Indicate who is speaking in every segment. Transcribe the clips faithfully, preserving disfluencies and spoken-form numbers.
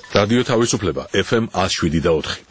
Speaker 1: რადიო თავისუფლება ეფ ემ one oh seven და four.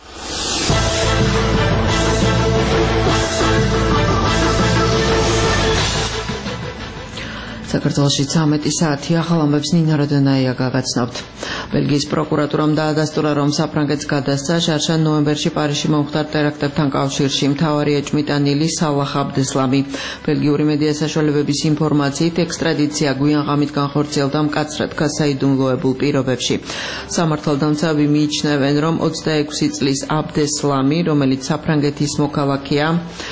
Speaker 2: საქართველოში ცამეტი საათი ახალ ამბებს ნინა როდონაია გაგაცნობთ. ბელგიის პროკურატურამ დაადასტურა, რომ საფრანგეთს გადასცა შარშან ნოემბერში პარიზში მომხდარ ტერაქტებთან კავშირში მთავარი ეჭვმიტანილი სალახ აბდესლამი. ბელგიური მედია საშუალებების ინფორმაციით, ექსტრადიცია გვიან ღამით განხორციელდა მკაცრად გასაიდუმლოებულ პირობებში. სამართალდამცავები მიიჩნევენ, რომ ოცდაექვსი წლის აბდესლამი, რომელიც საფრანგეთის მოქალაქეა,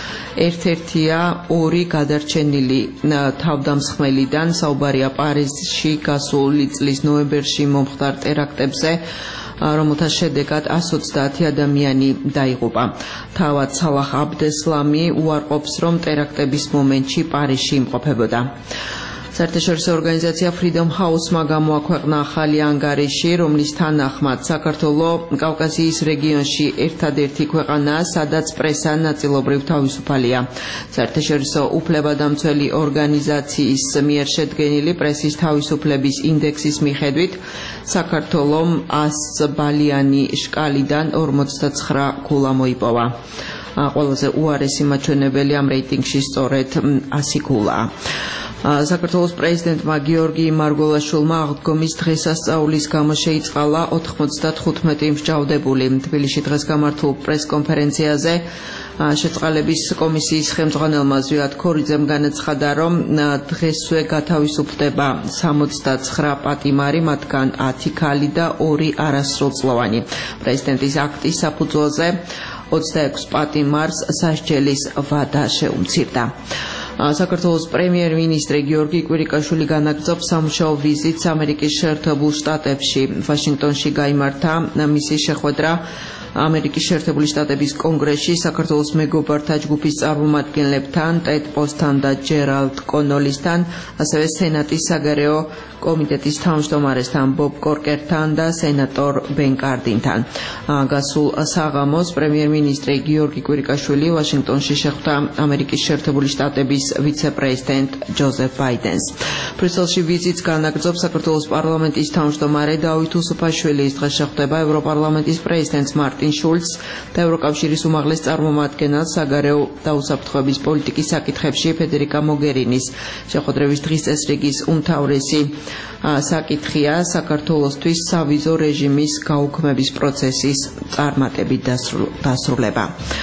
Speaker 2: ერთ-ერთია ორი გადარჩენილი თავდამსხმელიდან, საუბარია პარიზში გასული წლის ნოემბერში მომხდარ ტერაქტებზე, რომელთა შედეგად one hundred twenty ადამიანი დაიღუპა. თავად სალახ აბდესლამი უარყოფს, რომ ტერაქტების მომენტში პარიზში იმყოფებოდა. საერთაშორისო ორგანიზაცია Freedom House-მა გამოაქვეყნა ახალი ანგარიში, რომლის თანახმად საქართველოს კავკასიის რეგიონში ერთადერთი ქვეყანაა, სადაც პრესა ნაწილობრივ თავისუფალია. საერთაშორისო უფლებადამცველი ორგანიზაციის მიერ შედგენილი პრესის თავისუფლების ინდექსის მიხედვით, საქართველომ one hundred ბალიანი შკალიდან forty-nine ქულა მოიპოვა. ყველაზე უარესი მაჩვენებელი ამ რეიტინგში სწორედ one hundred ქულაა. საქართველოს პრეზიდენტმა გიორგი მარგველაშვილმა აღდგომის დღესასწაულის გამო შეიწყალა ninety-five მსჯავრდებული. თბილისში დღეს გამართულ პრესკონფერენციაზე შეწყალების კომისიის ხელმძღვანელმა ზვიად ქორიძემ განაცხადა, რომ დღესვე გათავისუფლდება sixty-nine პატიმარი, მათგან ten ქალი და two არასრულწლოვანი. პრეზიდენტის აქტის საფუძველზე twenty-six პატიმარს სასჯელის ვადა შეუმცირდა. საქართველოს პრემიერ-მინისტრი გიორგი კვირიკაშვილი განაგრძობს სამუშაო ვიზიტს ამერიკის შეერთებულ შტატებში. ვაშინგტონში გაიმართა მისი შეხვედრა ამერიკის შეერთებული შტატების კონგრესში საქართველოს მეგობართა ჯგუფის წარმომადგენლებთან, ტედ პოსთან და ჯერალდ კონოლისთან, ასევე სენატის საგარეო კომიტეტის თავმჯდომარესთან ბობ კორკერთან და სენატორ ბენ კარდინთან. გასულ საღამოს პრემიერ-მინისტრი გიორგი კვირიკაშვილი ვაშინგტონში შეხვდა ამერიკის შეერთებული შტატების ვიცე-პრეზიდენტ ჯოზეფ ბაიდენს. ბრიუსელში ვიზიტს განაგრძობს საქართველოს პარლამენტის თავმჯდომარე დავით უსუფაშვილის. დღეს შეხვდება ევროპარლამენტის პრეზიდენტს მარტინ შულცს და ევროკავშირის უმაღლეს წარმომადგენელს საგარეო და უსაფრთხოების პოლიტიკის საკითხებში ფედერიკა მოგერინის. შეხვედრების დღის წესრიგის უმთავრესი საკითხია საქართველოსთვის სავიზო რეჟიმის გაუქმების პროცესის წარმატებით დასრულება.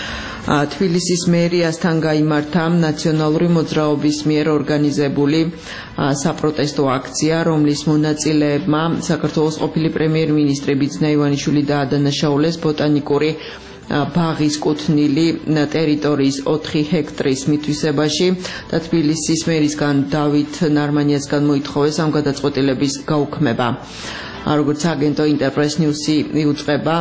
Speaker 2: თბილისის მერიასთან გაიმართა ნაციონალური მოძრაობის მიერ ორგანიზებული საპროტესტო აქცია, რომლის მონაწილეებმა საქართველოს ყოფილი პრემიერ-მინისტრი ბიძინა ივანიშვილი დაადანაშაულეს ბოტანიკური ბაღის კუთვნილი ტერიტორიის four ჰექტრის მითვისებაში და თბილისის მერისგან დავით ნარმანიასგან მოითხოვეს ამ გადაწყვეტილების გაუქმება. როგორც აგენტო ინტერპრეს ნიუსი იუწყება,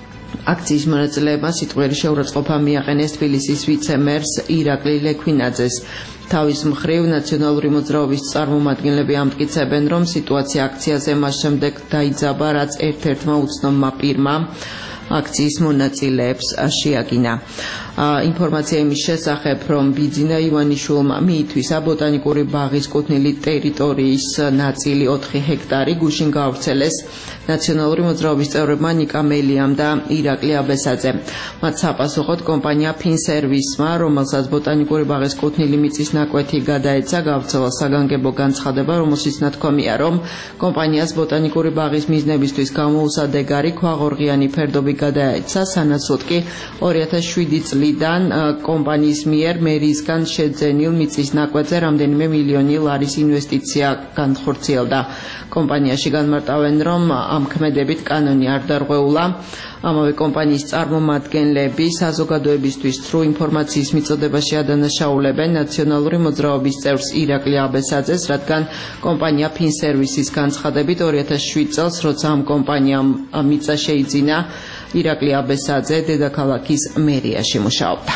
Speaker 2: აქციის მონაწილეებმა სიტყვიერი შეურაცხყოფა მიაყენეს თბილისის ვიცე-მერს ირაკლი ლექვინაძეს. თავის მხრივ ნაციონალური მოძრაობის წარმომადგენლები ამტკიცებენ, რომ სიტუაცია აქციაზე მას შემდეგ დაიძაბა, რაც ერთ-ერთმა უცნობმა პირმა აქციის მონაწილეებს შეაგინა. ინფორმაცია იმის შესახებ, რომ ბიძინა ივანიშვილმა მიითვისა ბოტანიკური ბაღის კუთვნილი ტერიტორიის ნაწილი four ჰექტარი გუშინ გაავრცელეს ნაციონალური მოძრაობის წევრებმა ნიკა მელიამ და ირაკლი აბესაძემ. მათ საპასუხოდ კომპანია ფინსერვისმა, რომელსაც ბოტანიკური ბაღის კუთვნილი მიწის ნაკვეთი გადაეცა, გავრცელა საგანგებო განცხადება, რომელშიც ნათქვამია, რომ კომპანიას ბოტანიკური ბაღის მიზნებისთვის გამოუსადეგარი ქვაღორღიანი ფერდობი გადაეცა, სანაცვლოდ კი two thousand seven წლიდან კომპანიის მიერ მერიისგან შეძენილ მიწის ნაკვეთზე რამდენიმე მილიონი ლარის ინვესტიცია განხორციელდა. კომპანიაში განმარტავენ, რომ ამ ქმედებით კანონი არ დარღვეულა. ამავე კომპანიის წარმომადგენლები საზოგადოებისთვის სრულ ინფორმაციის მიწოდებაში ადანაშაულებენ ნაციონალური მოძრაობის წევრს ირაკლი აბესაძეს, რადგან კომპანია ფინსერვისის განცხადებით two thousand seven წელს, როცა ამ კომპანიამ მიწა შეიძინა, ირაკლი აბესაძე დედაქალაქის მერიაში მუშაობდა.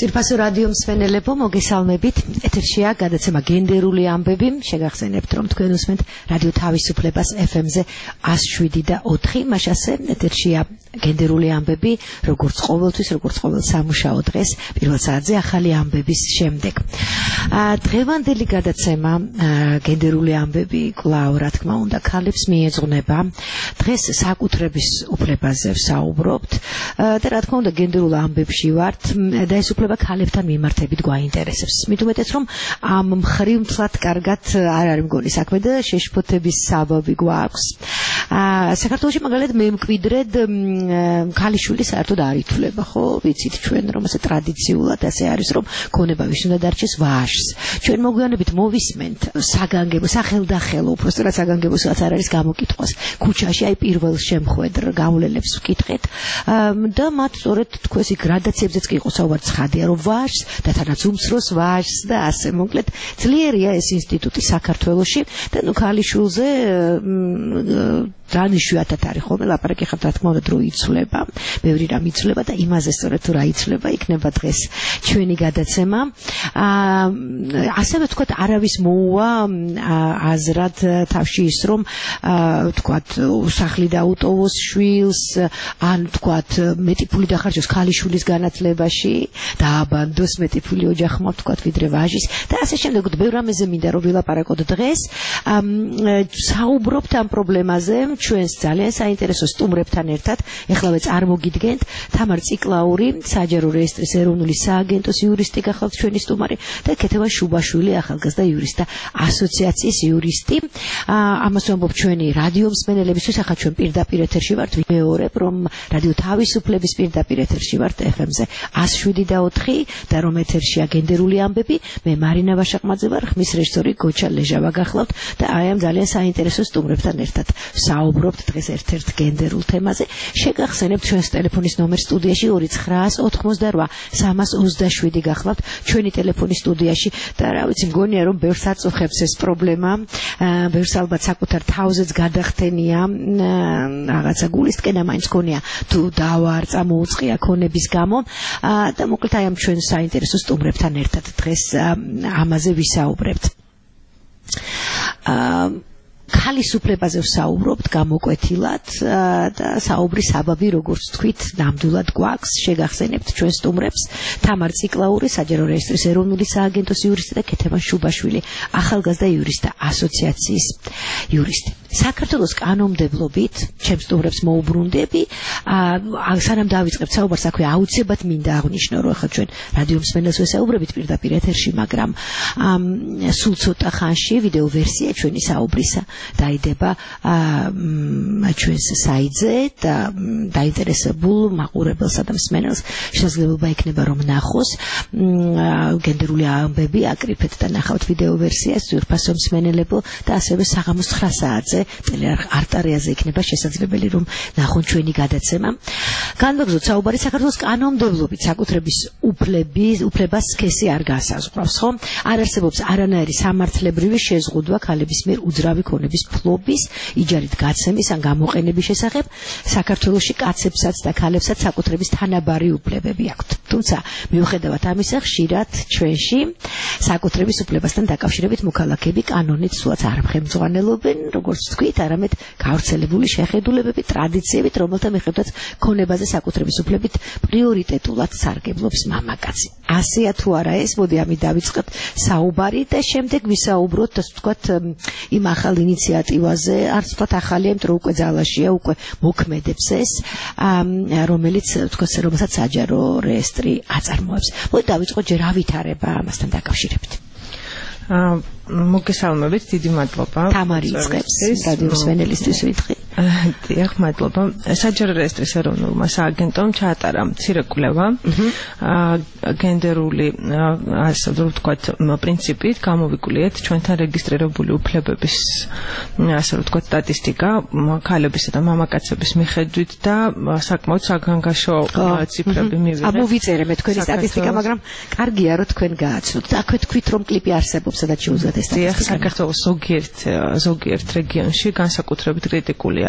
Speaker 3: ძირფასო რადიო მსმენელებო, მოგესალმებით. ეთერშია გადაცემა გენდერული ამბები. შეგახსენებთ, რომ თქვენ უსმენთ რადიო თავისუფლებას ეფ ემ-ზე one oh seven და four. მას ასე ეთერშია გენდერული ამბები, როგორც ყოველთვის, როგორც ყოველ სამუშაო დღეს, პირველ საათზე ახალი ამბების შემდეგ. დღევანდელი გადაცემა გენდერული ამბები კვლავ, რა თქმა უნდა, ქალებს მიეძღვნება. დღეს საკუთრების უფლებაზე ვსაუბრობთ და რა თქმა უნდა, გენდერულ ამბებში ვართ და ეს უფლება ქალებთან მიმართებით გვაინტერესებს. მით უმეტეს, რომ ამ მხრივ მთლად კარგად არ არის მგონი საქმე და შეშფოთების საბაბი გვაქვს. საქართველოში მაგალითად მე მკვიდრედ ქალიშვილი საერთოდ არ ითვლება, ხო? ვიცით ჩვენ, რომ ასე ტრადიციულად ასე არის, რომ ქონება ვის უნდა დარჩეს ვაჟს. ჩვენ მოგვიანებით მოვისმენთ საგანგებო, სახელდახელო, უბრალოდ საგანგებოსაც არ არის გამოკითხვას. ქუჩაში აი პირველ შემხვედრ გავლენებს ვკითხეთ და მათ სწორედ თქვენ ის გრადაციებზეც კი იყო საუბარი, ცხადია, რომ ვაჟს და თანაც უმცროს ვაჟს და ასე მოკლედ ძლიერია ეს ინსტიტუტი საქართველოში და ნუ ქალიშვილზე რანი შვიათად არის ხოლმე ლაპარაკი, ხართ რა თქმა უნდა დრო იცვლება, ბევრი რამ იცვლება და იმაზე სწორედ თუ რა იცვლება იქნება დღეს ჩვენი გადაცემა. ასევე თქვათ არავის მოუვა აზრად თავში ის, რომ თქვათ სახლი დაუტოვოს შვილს, ან თქვათ მეტი ფული დახარჯოს ქალიშვილის განათლებაში და აბანდოს მეტი ფული ოჯახმა, თქვათ ვიდრე ვაჟის და ასე შემდეგ. ბევრ რამეზე მინდა რომ ვილაპარაკოთ დღეს. საუბრობთ ამ პრობლემაზე ჩვენს ძალიან საინტერესო სტუმრებთან ერთად. ეხლავე წარმოგიდგენთ თამარ ციკლაური, საჯარო რეესტრის ეროვნული სააგენტოს იურისტი გახლავთ ჩვენი სტუმარი და ქეთევა შუბაშვილი, ახალგაზრდა იურისტთა ასოციაციის იურისტი. ამას ვამბობ ჩვენი რადიო მსმენელების შესახებ, ჩვენ პირდაპირ ეთერში ვართ. ვიმეორებ, რომ რადიო თავისუფლების პირდაპირ ეთერში ვართ ეფ ემ-ზე one oh seven და four და რომ ეთერშია გენდერული ამბები. მე მარინა ვაშაყმაძე ვარ, ხმის რეჟისორი გოჩა ლეჟავა გახლავთ და აი ამ ძალიან საინტერესო სტუმრებთან ერთად საუბრობთ დღეს ერთ-ერთ გენდერულ თემაზე. შეგახსენებთ ჩვენს ტელეფონის ნომერს სტუდიაში two nine eight eight three twenty-seven გახლავთ ჩვენი ტელეფონის სტუდიაში და რა ვიცი, მგონია რომ ბევრს აწუხებს ეს პრობლემა, ბევრს ალბათ საკუთარ თავზეც გადახდენია რაღაცა გულისკენა მაინც გონია თუ დავარ წამოუწყია ქონების გამო და მოკლედ აი ამ ჩვენ საინტერესო სტუმრებთან ერთად დღეს ამაზე ვისაუბრებთ. ქალის უფლებაზე ვსაუბრობთ გამოკვეთილად და საუბრის საბაბი, როგორც თქვით, ნამდვილად გვაქვს. შეგახსენებთ ჩვენ სტუმრებს თამარ ციკლაური, საჯარო რეესტრის ეროვნული სააგენტოს იურისტი და ქეთევა შუბაშვილი, ახალგაზრდა იურისტთა ასოციაციის იურისტი. საქართველოს კანონმდებლობით ჩემ სტუმრებს მოუბრუნდები, სანამ დავიწყებთ საუბარს, აქვე აუცილებლად მინდა აღნიშნო, რომ ახლა ჩვენ რადიო მსმენელს ვესაუბრებით პირდაპირ ეთერში, მაგრამ სულ ცოტა ხანში ვიდეო ვერსია ჩვენი საუბრისა დაიდება ჩვენს საიტზე და დაინტერესებულ მაყურებელსა და მსმენელს შესაძლებლობა ექნება რომ ნახოს გენდერული ამბები, აკრიფეთ და ნახავთ ვიდეო ვერსიას ძვირფასო მსმენელებო და ასევე საღამოს nine საათზე ტელეარტარიაზე იქნება შესაძლებელი რომ ნახონ ჩვენი გადაცემა. განვაგრძოთ საუბარი საქართველოს კანონმდებლობით საკუთრების უფლების უფლებას სქესი არ განსაზღვრავს, ხო? არ არსებობს არანაირი სამართლებრივი შეზღუდვა ქალების მიერ უძრავი ქონების ფლობის, იჯარით გაცემის ან გამოყენების შესახებ. საქართველოში კაცებსაც და ქალებსაც საკუთრების თანაბარი უფლებები აქვთ. თუმცა მიუხედავად ამისა, ხშირად ჩვენში საკუთრების უფლებასთან დაკავშირებით მოქალაქეები კანონით სულაც არ მხემძღვანელობენ, როგორც თქვით, არამედ გავრცელებული შეხედულებები, ტრადიციებით, რომელთა მიხედვითაც ქონებაზე საკუთრების უფლებით პრიორიტეტულად სარგებლობს მამაკაცი. ასეა თუ არა ეს, მოდი ამით დავიწყოთ საუბარი და შემდეგ ვისაუბროთ, ასე ვთქვათ, იმ ახალ ინიციატივაზე, არც ვთქვათ ახალია, იმიტომ რომ უკვე ძალაშია, უკვე მოქმედებს ეს, რომელიც ვთქვათ, რომელსაც საჯარო რეესტრი აწარმოებს. მოდი დავიწყოთ ჯერ ავითარება ამასთან დაკავშირებით.
Speaker 4: მოგესალმებით, დიდი მადლობა.
Speaker 3: თამარი იწყებს, რადიო მსმენელისთვის ვიტყვი.
Speaker 4: დიახ, მადლობა. საჯარო რეესტრის ეროვნულმა სააგენტომ ჩაატარა მცირე კვლევა გენდერული, ასე ვთქვათ, პრინციპით გამოვიკვლიეთ ჩვენთან რეგისტრირებული უფლებების, ასე ვთქვათ, სტატისტიკა ქალებისა და მამაკაცების მიხედვით და საკმაოდ საგანგაშო ციფრები მივიღეთ.
Speaker 3: ამოვიწერე მე თქვენი სტატისტიკა, მაგრამ კარგია რომ თქვენ გააცნოთ. აქვე თქვით რომ კლიპი არსებობს, სადაც შეუძლიათ ეს სტატისტიკა.
Speaker 4: საქართველოს ზოგიერთ ზოგიერთ რეგიონში განსაკუთრებით კრიტიკული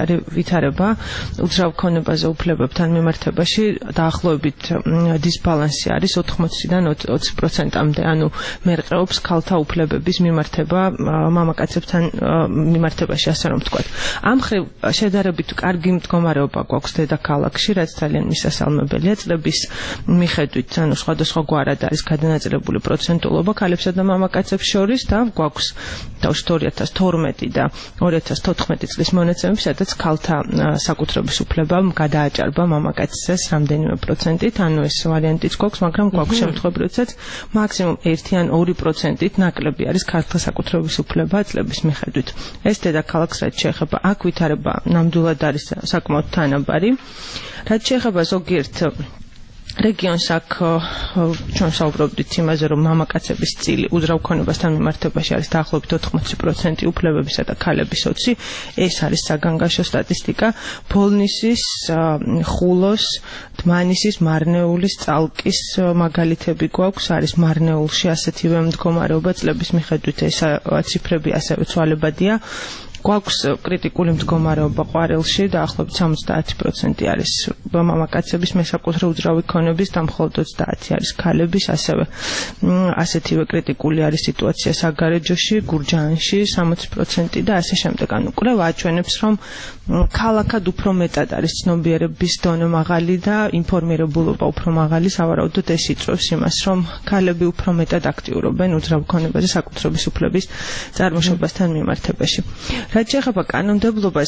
Speaker 4: არის ვითარება უძრავ ქონებაზე უფლებებთან მიმართებაში დაახლოებით დისბალანსი არის ოთხმოციდან ოცი პროცენტამდე, ანუ მერყეობს ქალთა უფლებების მიმართება მამაკაცებთან მიმართებაში, ასე რომ ვთქვათ. ამ მხრივ შედარებით კარგი მდგომარეობა გვაქვს დედაქალაქში, რაც ძალიან მისასალმებელია. წლების მიხედვით, ანუ სხვადასხვა გვარად არის გადანაწილებული პროცენტულობა ქალებსა და მამაკაცებს შორის და გვაქვს თავში ორი ათას თორმეტი და ორი ათას თოთხმეტი წლის მონაცემები, სადაც ქალთა საკუთრების უფლებამ გადააჭარბა მამაკაცებს რამდენიმე პროცენტით, ანუ ეს ვარიანტიც გვაქვს, მაგრამ გვაქვს შემთხვევები, როდესაც მაქსიმუმ ერთი ან ორი პროცენტით ნაკლები არის ქალთა საკუთრების უფლება წლების მიხედვით. ეს დედაქალაქს რაც შეეხება, აქ ვითარება ნამდვილად არის საკმაოდ თანაბარი. რაც შეეხება ზოგიერთ რეგიონს, აქ ჩვენ საუბრობდით იმაზე, რომ მამაკაცების წილი უძრავ ქონებასთან მიმართებაში არის დაახლოებით ოთხმოცი პროცენტი უფლებებისა და ქალების ოცი. ეს არის საგანგაშო სტატისტიკა. ბოლნისის, ხულოს, დმანისის, მარნეულის, წალკის მაგალითები გვაქვს. არის მარნეულში ასეთივე მდგომარეობა წლების მიხედვით, ეს ციფრები ასევე ცვალებადია. გვაქვს კრიტიკული მდგომარეობა ყვარელში, დაახლოებით სამოცდაათი პროცენტი არის მამაკაცების მესაკუთრე უძრავი ქონების და მხოლოდ ოცდაათი არის ქალების, ასევე ასეთივე კრიტიკული არის სიტუაცია საგარეჯოში, გურჯაანში სამოცი პროცენტი და ასე შემდეგ. ანუ კვლევა აჩვენებს, რომ ქალაქად უფრო მეტად არის ცნობიერების დონე მაღალი და ინფორმირებულობა უფრო მაღალი, სავარაუდოდ ეს იწვევს იმას, რომ ქალები უფრო მეტად აქტიურობენ უძრავ ქონებაზე საკუთრების უფლების წარმოშობასთან მიმართებაში. რაც შეეხება კანონმდებლობას,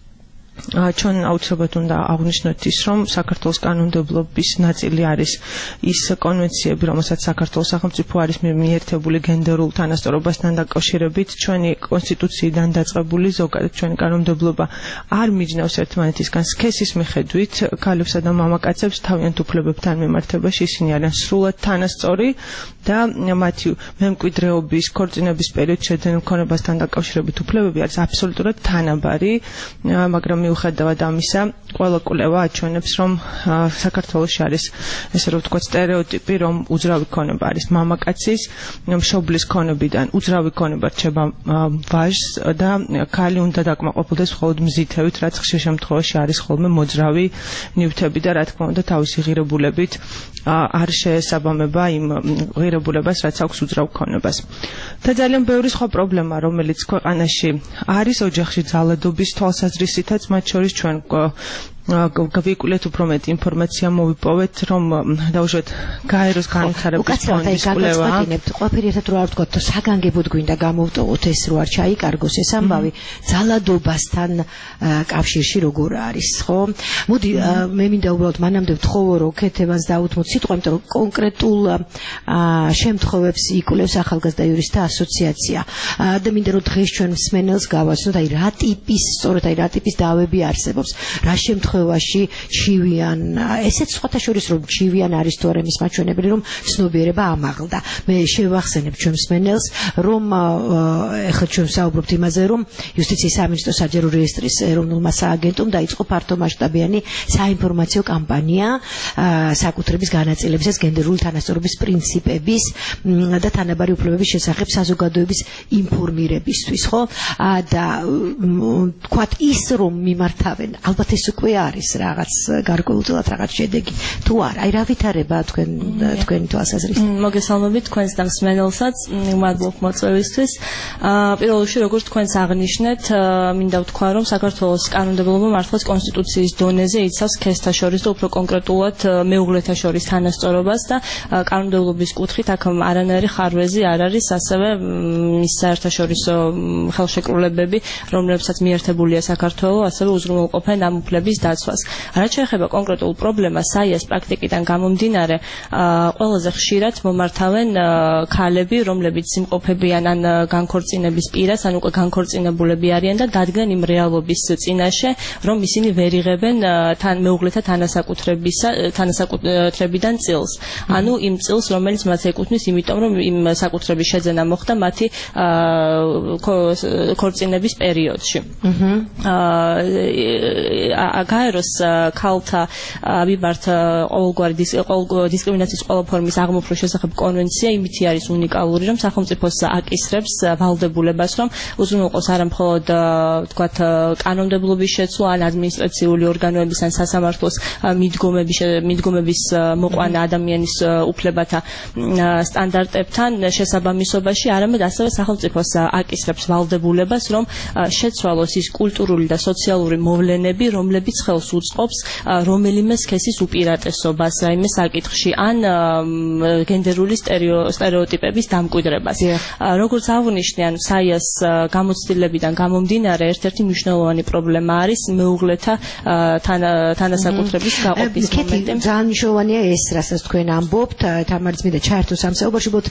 Speaker 4: ჩვენ აუცილებლად უნდა აღვნიშნოთ ის, რომ საქართველოს კანონმდებლობის ნაწილი არის ის კონვენციები, რომელსაც საქართველოს სახელმწიფო არის მიერთებული გენდერულ თანასწორობასთან დაკავშირებით. ჩვენი კონსტიტუციიდან დაწყებული ზოგადად ჩვენი კანონმდებლობა არ მიჯნავს ერთმანეთისგან სქესის მიხედვით ქალებსა და მამაკაცებს თავიანთ უფლებებთან მიმართებაში. ისინი არიან სრულად თანასწორი და მათი მემკვიდრეობის, ქორწინების პერიოდში შეძენილ ქონებასთან დაკავშირებით უფლებები არის აბსოლუტურად თანაბარი, მაგრამ მიუხედავად ამისა, ყველა კვლევა აჩვენებს, რომ საქართველოში არის ესე რომ ვთქვათ სტერეოტიპი, რომ უძრავი ქონება არის მამაკაცის, მშობლის ქონებიდან უძრავი ქონება რჩება ვაჟს და ქალი უნდა დაკმაყოფილდეს მხოლოდ მზითებით, რაც ხშირ შემთხვევაში არის ხოლმე მოძრავი ნივთები და რა თქმა უნდა თავისი ღირებულებით არ შეესაბამება იმ ღირებულებას, რაც აქვს უძრავ ქონებას. და ძალიან ბევრი სხვა პრობლემა, რომელიც ქვეყანაში არის ოჯახში ძალადობის თვალსაზრისითაც, მათ შორის ჩვენ გავიკვლეთ უფრო მეტი ინფორმაცია მოვიპოვეთ, რომ დაუშვათ გაეროს განვითარების ფონდის კვლევა.
Speaker 3: ყველაფერი ერთად რო არ ვთქვათ, საგანგებოდ გვინდა გამოვტოვოთ ეს რო არ ჩაიკარგოს ეს ამბავი ძალადობასთან კავშირში როგორ არის, ხო? მოდი მე მინდა უბრალოდ მანამდე ვთხოვო, რომ ქეთევანს დაუთმოთ სიტყვა, იმიტომ რომ კონკრეტულ შემთხვევებს იკვლევს ახალგაზრდა იურისტთა ასოციაცია. და მინდა რომ დღეს ჩვენ მსმენელს გავაცნოთ, აი რა ტიპის, სწორედ აი რა ტიპის დავები არსებობს, რა შემთხვევაში ჩივიან, ესეც სხვათა შორის რომ ჩივიან არის თუ არა იმის მაჩვენებელი, რომ ცნობიერება ამაღლდა. მე შევახსენებ ჩვენ მსმენელს, რომ ეხლა ჩვენ საუბრობთ იმაზე, რომ იუსტიციის სამინისტრო საჯარო რეესტრის ეროვნულმა სააგენტომ დაიწყო ფართომასშტაბიანი საინფორმაციო კამპანია საკუთრების განაწილებისას გენდერული თანასწორობის პრინციპების და თანაბარი უფლებების შესახებ საზოგადოების ინფორმირებისთვის, ხო? და თქვათ ის რომ მიმართავენ, ალბათ ეს უკვე არის რაღაც გარკვეულწილად რაღაც შედეგი თუ არა, აი რა ვითარება თქვენ თქვენი თვალსაზრისით?
Speaker 5: მოგესალმებით თქვენს და მსმენელსაც, მადლობ მოწვევისთვის. პირველ რიგში როგორც თქვენს აღნიშნეთ, მინდა ვთქვა, რომ საქართველოს კანონმდებლობა მართლაც კონსტიტუციის დონეზე იცავს სქესთა შორის და უფრო კონკრეტულად მეუღლეთა შორის თანასწორობას და კანონმდებლობის კუთხით აქ არანაირი ხარვეზი არ არის, ასევე ის საერთაშორისო ხელშეკრულებები, რომლებსაც მიერთებულია საქართველო, ასევე უზრუნველყოფენ ამ უფლების დაცვას. რაც შეეხება კონკრეტულ პრობლემას, საიას პრაქტიკიდან გამომდინარე, ყველაზე ხშირად მომართავენ ქალები, რომლებიც იმყოფებიან ან განქორწინების პირას, ან უკვე განქორწინებულები არიან და დადგენ იმ რეალობის წინაშე, რომ ისინი ვერ იღებენ თან მეუღლეთა თანასაკუთრებისა თანასაკუთრებიდან წილს. ანუ იმ წილს, რომელიც მათ ეკუთვნის, იმიტომ რომ იმ საკუთრების შეძენა მოხდა მათი ქორწინების პერიოდში. გაეროს ქალთა ვიბართ ყოველგვარი დისკრიმინაციის ყველა ფორმის აღმოფხვრვის შესახებ კონვენცია იმითი არის უნიკალური, რომ სახელმწიფოს აკისრებს ვალდებულებას, რომ უზრუნველყოს არა მხოლოდ თქვათ კანონმდებლობის შეცვლა ან ადმინისტრაციული ორგანოების ან სასამართლოს მიდგომების მიდგომების მოყვანა ადამიანის უფლებათა სტანდარტებთან შესაბამისობაში, არამედ ასევე სახელმწიფოს აკისრებს ვალდებულებას, რომ შეცვალოს ის კულტურული და სოციალური მოვლენები, რომლებიც ხელს უწყობს რომელიმე სქესის უპირატესობას რაიმე საკითხში ან გენდერული სტერეოტიპების დამკვიდრებას. როგორც აღვნიშნე, ანუ საიას გამოცდილებიდან გამომდინარე ერთ-ერთი მნიშვნელოვანი პრობლემა არის მეუღლეთა თანასაკუთრების გაყოფის მომენტი.
Speaker 3: ძალიან მნიშვნელოვანია ეს, რასაც თქვენ ამბობთ, თამარწმინდა ჩაერთოს ამ საუბარში, ბოთ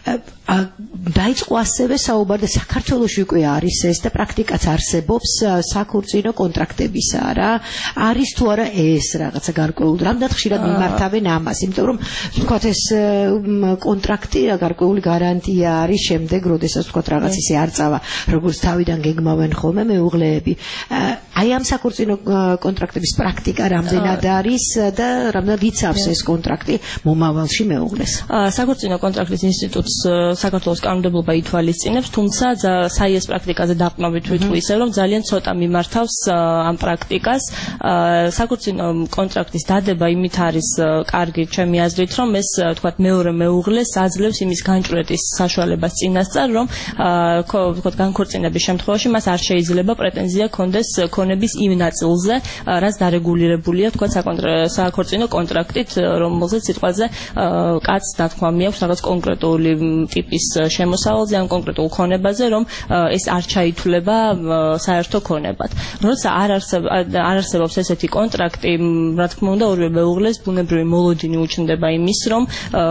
Speaker 3: დაიწყო ასევე საუბარი და საქართველოში უკვე არის ეს და პრაქტიკაც არსებობს საქორწინო კონტრაქტებისა რა. არის თუ არა ეს რაღაცა გარკვეული, რამდენად ხშირად მიმართავენ ამას, იმიტომ რომ თქვათ ეს კონტრაქტი გარკვეული გარანტია არის შემდეგ, როდესაც თქვათ რაღაც ისე არ წავა, როგორც თავიდან გეგმავენ ხოლმე მეუღლეები. აი ამ საქორწინო კონტრაქტების პრაქტიკა რამდენად არის და რამდენად იცავს ეს კონტრაქტი მომავალში მეუღლეს.
Speaker 5: საქორწინო კონტრაქტის ინსტიტუტს საქართველოს კანონმდებლობა ითვალისწინებს, თუმცა საიას პრაქტიკაზე დაყრდნობით ვიტყვი ისევ, რომ ძალიან ცოტა მიმართავს ამ პრაქტიკას. საქორწინო კონტრაქტის დადება იმით არის კარგი ჩემი აზრით, რომ ეს თქვათ მეორე მეუღლეს აძლევს იმის განჭვრეტის საშუალებას წინასწარ, რომ თქვათ განქორწინების შემთხვევაში მას არ შეიძლება პრეტენზია ჰქონდეს ქონების იმ ნაწილზე, რაც დარეგულირებულია თქვათ საქორწინო კონტრაქტით, რომელზეც სიტყვაზე კაცს დათქვამი აქვს რაღაც კონკრეტული ტიპის შემოსავალზე ან კონკრეტულ ქონებაზე, რომ ეს არ ჩაითვლება საერთო ქონებად. როცა არ არსებობს ესეთი კონტრაქტი, რა თქმა უნდა, ორივე მეუღლეს ბუნებრივი მოლოდინი უჩნდება იმის, რომ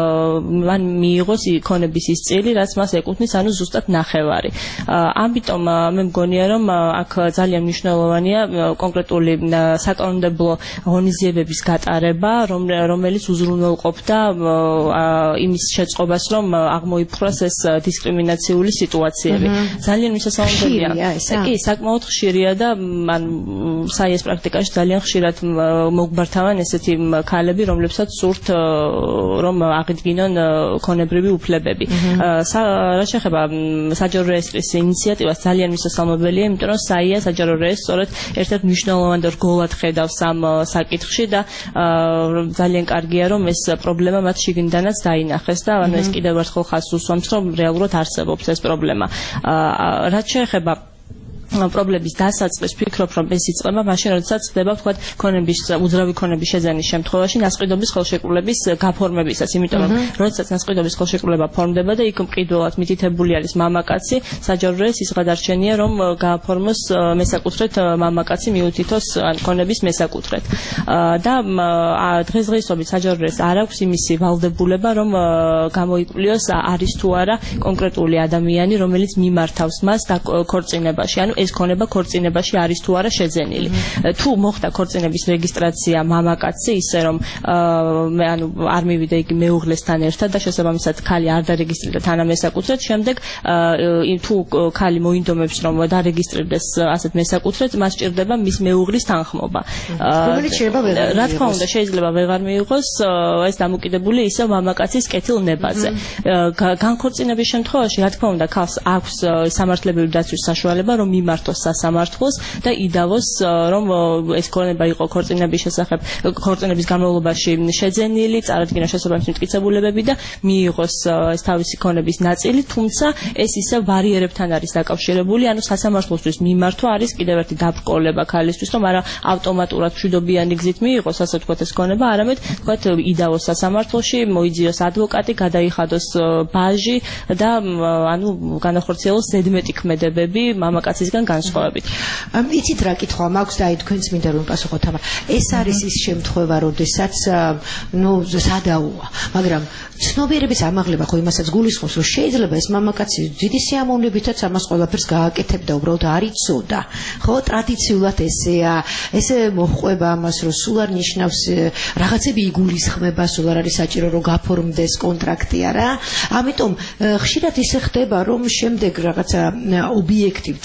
Speaker 5: მან მიიღოს ქონების ის წილი, რაც მას ეკუთვნის, ანუ ზუსტად ნახევარი. ამიტომ მე მგონია, რომ აქ ძალიან მნიშვნელოვანია კონკრეტული საკანონმდებლო ღონისძიებების გატარება, რომელიც უზრუნველყოფდა იმის შეწყობას, რომ აღმოიფხვრას ეს დისკრიმინაციული სიტუაციები. ძალიან მისასალმებელია. კი, საკმაოდ ხშირია და ან საიას პრაქტიკაში ძალიან ხშირად მოგბართავენ ესეთი ქალები, რომლებსაც სურთ რომ აღიდგინონ ქონებრივი უფლებები. რა შეეხება საჯარო რეესტრის ინიციატივას, ძალიან მისასალმებელია, იმიტომ რომ საია საჯარო რეესტრს სწორედ ერთ-ერთ მნიშვნელოვან და რგოლად ხედავს ამ საკითხში და ძალიან კარგია, რომ ეს პრობლემა მათ შიგნიდანაც დაინახეს და ანუ ეს კიდევ ერთხელ ხაზს უსვამს, რომ რეალურად არსებობს ეს პრობლემა. რაც შეეხება პრობლემის დასაწყის, ვფიქრობ, რომ ეს იწყება მაშინ, როდესაც ხდება თქვათ ქონების უძრავი ქონების შეძენის შემთხვევაში ნასყიდობის ხელშეკრულების გაფორმებისას, იმიტომ რომ როდესაც ნასყიდობის ხელშეკრულება ფორმდება და იქ მყიდველად მითითებული არის მამაკაცი, საჯარო რეესტრს ის გადარჩენია, რომ გააფორმოს მესაკუთრეთ მამაკაცი მიუთითოს ქონების მესაკუთრეთ. და დღესდღეობით საჯარო რეესტრს არ აქვს იმისი ვალდებულება, რომ გამოიკვლიოს არის თუ არა კონკრეტული ადამიანი, რომელიც მიმართავს მას ქორწინებაში. ანუ ეს ქონება ქორწინებაში არის თუ არა შეძენილი. თუ მოხდა ქორწინების რეგისტრაცია მამაკაცი, ისე რომ მე ანუ არ მივიდა იგი მეუღლესთან ერთად და შესაბამისად ქალი არ დარეგისტრირდა თანამესაკუთრედ, შემდეგ თუ ქალი მოინდომებს რომ დარეგისტრირდეს ასეთ მესაკუთრედ, მას სჭირდება მის მეუღლის თანხმობა.
Speaker 3: რომელიც შეიძლება ვეღარ
Speaker 5: რა თქმა უნდა შეიძლება ვეღარ მიიღოს, ეს დამოკიდებული ისევ მამაკაცის კეთილ ნებაზე. განქორწინების შემთხვევაში რა თქმა უნდა ქალს აქვს სამართლებრივი დაცვის საშუალება, რომ მიმართოს სასამართლოს და იდავოს, რომ ეს ქონება იყო ქორწინების შესახებ, ქორწინების განმავლობაში შეძენილი, წარადგინა შესაბამისი მტკიცებულებები და მიიღოს ეს თავისი ქონების ნაწილი, თუმცა ეს ისე ბარიერებთან არის დაკავშირებული, ანუ სასამართლოსთვის მიმართვა არის კიდევ ერთი დაბრკოლება ქალისთვის, რომ არა ავტომატურად მშვიდობიანი გზით მიიღოს, ასე ვთქვათ, ეს ქონება, არამედ ვთქვათ, იდავოს სასამართლოში, მოიძიოს ადვოკატი, გადაიხადოს ბაჟი და ანუ განახორციელოს ზედმეტი ქმედებები მამაკაცისგან განსხვავებით.
Speaker 3: იცით რა კითხვა მაქვს და აი თქვენც მინდა რომ პასუხოთ ამას. ეს არის ის შემთხვევა, როდესაც ნუ სადაუა, მაგრამ ცნობიერების ამაღლება ხო იმასაც გულისხმობს, რომ შეიძლება ეს მამაკაცი დიდი სიამოვნებითაც ამას ყველაფერს გააკეთებდა, უბრალოდ არ იცოდა. ხო, ტრადიციულად ესეა, ესე მოჰყვება ამას, რომ სულ არ ნიშნავს რაღაცები იგულისხმება, სულ არ არის საჭირო რომ გაფორმდეს კონტრაქტი არა. ამიტომ ხშირად ისე ხდება, რომ შემდეგ რაღაცა ობიექტივ, თქვათ,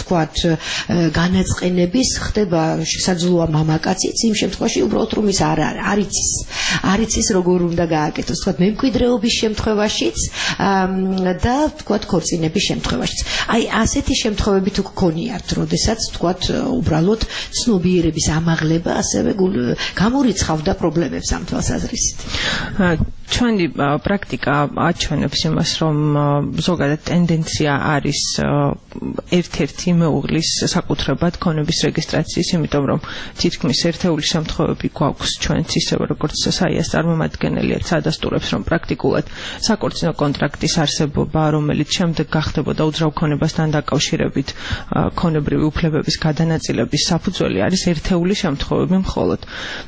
Speaker 3: განაწყენების ხდება შესაძლოა მამაკაციც იმ შემთხვევაში უბრალოდ რომ ის არ არ იცის არ იცის როგორ უნდა გააკეთოს თქვა მემკვიდრეობის შემთხვევაშიც და თქვა ქორწინების შემთხვევაშიც აი ასეთი შემთხვევები თუ გქონიათ როდესაც თქვა უბრალოდ ცნობიერების ამაღლება ასევე გამორიცხავდა პრობლემებს ამ თვალსაზრისით
Speaker 4: ჩვენი პრაქტიკა აჩვენებს იმას რომ ზოგადად ტენდენცია არის ერთ-ერთი მეუღლის საკუთრებად ქონების რეგისტრაციის იმიტომ რომ თითქმის ერთეული შემთხვევები გვაქვს ჩვენც ისევე როგორც საიას წარმომადგენელი სადასტურებს რომ პრაქტიკულად საკორწინო კონტრაქტის არსებობა რომელიც შემდეგ გახდებოდა უძრავ ქონებასთან დაკავშირებით ქონებრივი უფლებების გადანაწილების საფუძველი არის ერთეული შემთხვევები მხოლოდ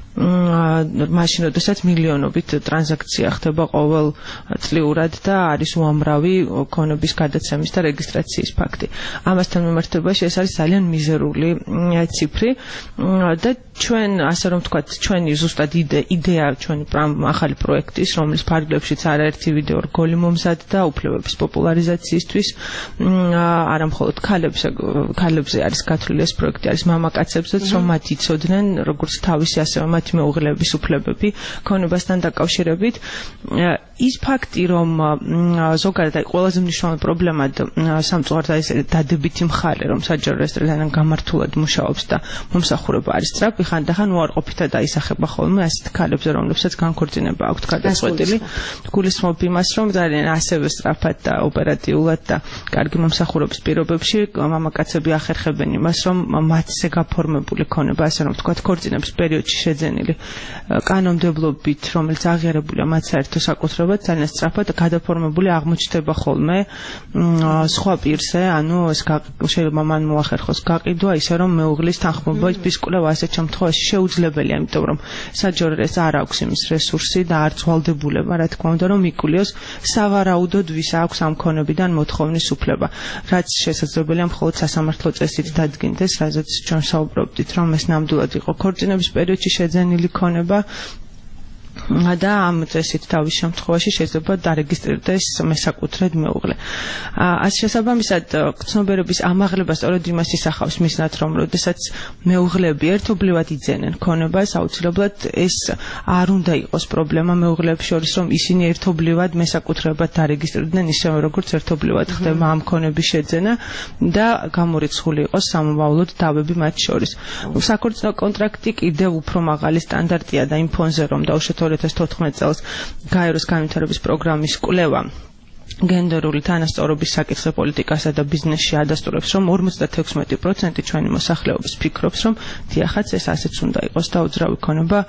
Speaker 4: მაშინ როდესაც მილიონობით ტრანზაქცია ხდება ყოველ წლიურად და არის უამრავი ქონების გადაცემის და რეგისტრაციის ფაქტი. ამასთან მიმართებაში ეს არის ძალიან მიზერული ციფრი და ჩვენ ასე რომ ვთქვათ ჩვენი ზუსტად იდეა ჩვენი ახალი პროექტის რომლის ფარგლებშიც არაერთი ვიდეო რგოლი მომზადდა უფლებების პოპულარიზაციისთვის არა მხოლოდ ქალებს ქალებზე არის გათვლილი ეს პროექტი არის მამაკაცებზეც რომ მათ იცოდნენ როგორც თავისი ასევე მათ მეუღლეების უფლებები ქონებასთან დაკავშირებით ის ფაქტი რომ ზოგადად აი ყველაზე მნიშვნელოვანი პრობლემა სამწუხაროდ არის დადებითი მხარე რომ საჯარო რეესტრიდან გამართულად მუშაობს და მომსახურება არის სწრაფი ხანდახან უარყოფითად აისახება ხოლმე ასეთ ქალებზე რომლებსაც განქორწინება აქვთ გადაწყვეტილი გულისხმობ იმას რომ ძალიან ასევე სწრაფად და ოპერატიულად და კარგი მომსახურების პირობებში მამაკაცები ახერხებენ იმას რომ მათზე გაფორმებული ქონება ასე რომ ვთქვათ ქორწინების პერიოდში შეძენილი კანონმდებლობით რომელიც აღიარებულია მათ საერთო საკუთრებად ძალიან სწრაფად გადაფორმებული აღმოჩნდება ხოლმე სხვა პირზე ანუ ეს შეიძლება მან მოახერხოს გაყიდვა ისე რომ მეუღლის თანხმობა ფისკულება ასეთ შემთხვევაში შეუძლებელია იმიტომ რომ საჯაროს არ აქვს იმის რესურსი და არც ვალდებულება რა თქმა უნდა რომ იკულიოს სავარაუდოდ ვის აქვს ამ ქონებიდან მოთხოვნის უფლება რაც შესაძლებელია მხოლოდ სასამართლო წესით დადგინდეს რაზეც ჩვენ საუბრობდით რომ ეს ნამდვილად იყო ქორწინების პერიოდში შეძენილი ქონება და ამ წესით თავის შემთხვევაში შეიძლება დარეგისტრირდეს მესაკუთრედ მეუღლე. Ας შესაბამისად ცნობიერების ამაღლება სწორედ იმას ისახავს მისნად რომ როდესაც მეუღლეები ერთობლივად იძენენ ქონებას აუცილებლად ეს არ უნდა იყოს პრობლემა მეუღლეებს შორის რომ ისინი ერთობლივად მესაკუთრებად დარეგისტრირდნენ ისევე როგორც ერთობლივად ხდება ამ ქონების შეძენა და გამორიცხული იყოს სამომავლოდ დავები მათ შორის. Საკორწინო კონტრაქტი კიდევ უფრო მაღალი სტანდარტია და იმ ფონზე რომ დავუშვათ ორი ათას თოთხმეტ წელს გაეროს განვითარების პროგრამის კვლევა გენდერული თანასწორობის საკითხზე პოლიტიკასა და ბიზნესში ადასტურებს რომ ორმოცდათექვსმეტი პროცენტი ჩვენი მოსახლეობის ფიქრობს რომ დიახაც ეს ასეც უნდა იყოს და უძრავი ქონება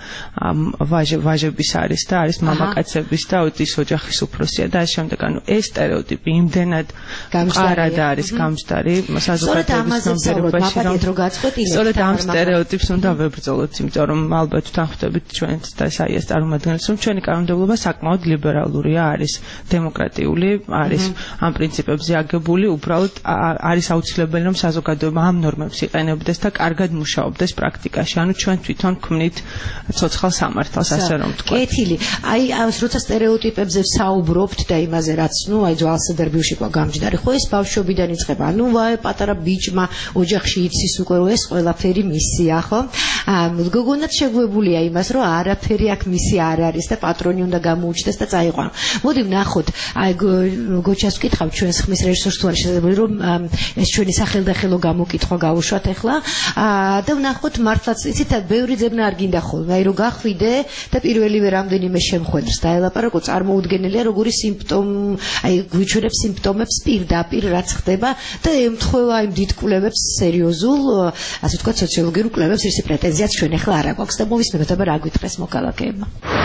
Speaker 4: ვაჟების არის და არის მამაკაცების და ის ოჯახის უფროსია და ამ შემდეგ ანუ ეს სტერეოტიპი იმდენად მყარად არის გამჯდარი საზოგადოების ნომერებაში რომ სწორედ ამ სტერეოტიპს უნდა ვებრძოლოთ იმიტომ რომ ალბათ თანხმდებით ჩვენც და საიას წარმომადგენლებს რომ ჩვენი კანონმდებლობა საკმაოდ ლიბერალურია არის დემოკრატიული არის ამ პრინციპებზე აგებული უბრალოდ არის აუცილებელი რომ საზოგადოება ამ ნორმებს იყენებდეს და კარგად მუშაობდეს პრაქტიკაში ანუ ჩვენ თვითონ ქმნით ცოცხალ სამართალს ასე რომ ვთქვა
Speaker 3: კეთილი აი როცა სტერეოტიპებზე საუბრობთ და იმაზე რაც ნუ აი ძვალსადერბიუში ყვა გამჯდარი ხო ეს ბავშვობიდან იწყება ანუ ვაი პატარა ბიჭმა ოჯახში იცის უკვე რომ ეს ყველაფერი მისია ხო გოგონაც შეგვებულია იმას რომ არაფერი აქ მისი არ არის და პატრონი უნდა გამოუჩნდეს და წაიყვანო მოდი ვნახოთ აი გოჩას ვკითხავ ჩვენს ხმის რეჟისორს თუ არის შესაძლებელი რომ ეს ჩვენი სახელდახელო გამოკითხვა გავუშვათ ახლა და ვნახოთ მართლაც იცით ბევრი ძებნა არ გინდა ხოლმე აი რომ გახვიდე და პირველივე რამდენიმე შემხვედრს დაელაპარაკო წარმოუდგენელია როგორი სიმპტომი აი გვიჩვენებს სიმპტომებს პირდაპირ რაც ხდება და ემთხვევა იმ დიდ კვლევებს სერიოზულ ასე ვთქვათ სოციოლოგიურ კვლევებს ისი პრეტენზიაც ჩვენ ახლა არ აქვს და მოვისმენთ აბა რა გვითხრეს მოქალაქეებმა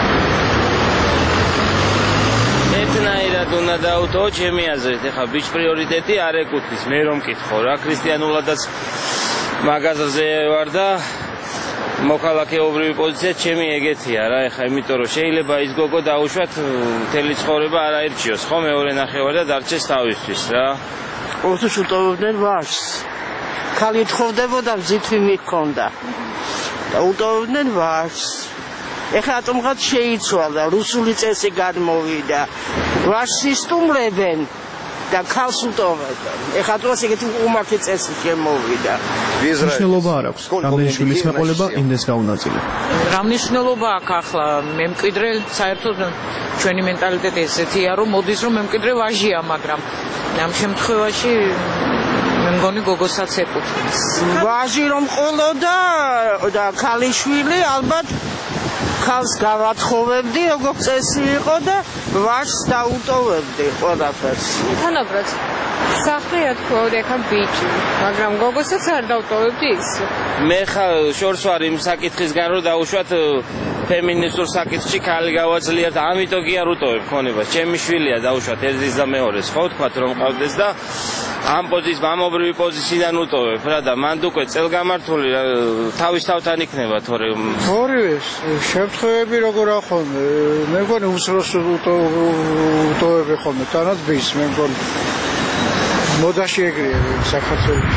Speaker 6: ერთნაირად უნდა დაუთო ჩემი აზრით ეხა ბიჭ პრიორიტეტი არ ეკუთვნის მე რომ მკითხო რა ქრისტიანულადაც მაღაზიაზე ვარ და მოქალაქეობრივი პოზიცია ჩემი ეგეთია რა ეხა იმიტომ რომ შეიძლება ის გოგო დაუშვათ მთელი ცხოვრება არ აირჩიოს ხო მეორე ნახევარი და დარჩეს თავისთვის რა
Speaker 7: უთუს უტოვებდნენ ვაჟს ქალი თხოვდებოდა მზითვი მიქონდა და უტოვებდნენ ვაჟს ეხლა ატომღაც შეიცვალა რუსული წესი გადმოვიდა ვაჟს ისტუმრებენ და ქალს უტოვებენ. ეხლა დროს ეგეთი უმართი წესი შემოვიდა.
Speaker 8: მნიშვნელობა არ აქვს. რამდენიშვილის მეყოლება იმდეს გაუნაწილე.
Speaker 9: რა მნიშვნელობა აქვს ახლა მემკვიდრე საერთოდ ჩვენი მენტალიტეტი ესეთია რომ მოდის რომ მემკვიდრე ვაჟია, მაგრამ ამ შემთხვევაში მე მგონი გოგოსაც ეკუთვნის.
Speaker 7: ვაჟი რომ ყოლოდა და ქალიშვილი ალბათ ქალს გავათხოვებდი, როგორც წესი იყო და ვაჟს დაუტოვებდი ყველაფერს.
Speaker 10: თანაბრად სახლია თქვა ეხა ბიჭი, მაგრამ გოგოსაც არ დავტოვებდი ის.
Speaker 6: მე ხარ შორს ვარ იმ საკითხისგან რომ დაუშვათ ფემინისტურ საკითხში ქალი გავაძლიერთ, ამიტომ კი არ უტოვებ ქონებას. ჩემი შვილია დაუშვათ ერთის და მეორეს, ხო თქვათ რომ ყავდეს და ამ პოზიციის მამობრივი პოზიციიდან უტოვებ რა და მანდ უკვე წელგამართული თავის თავთან იქნება თორე
Speaker 11: ორივე შემთხვევები როგორ ახონე მე მგონი უსროს უტოვებ ხოლმე თანაც ბის მე მგონი მოდაში ეგრეა საქართველოში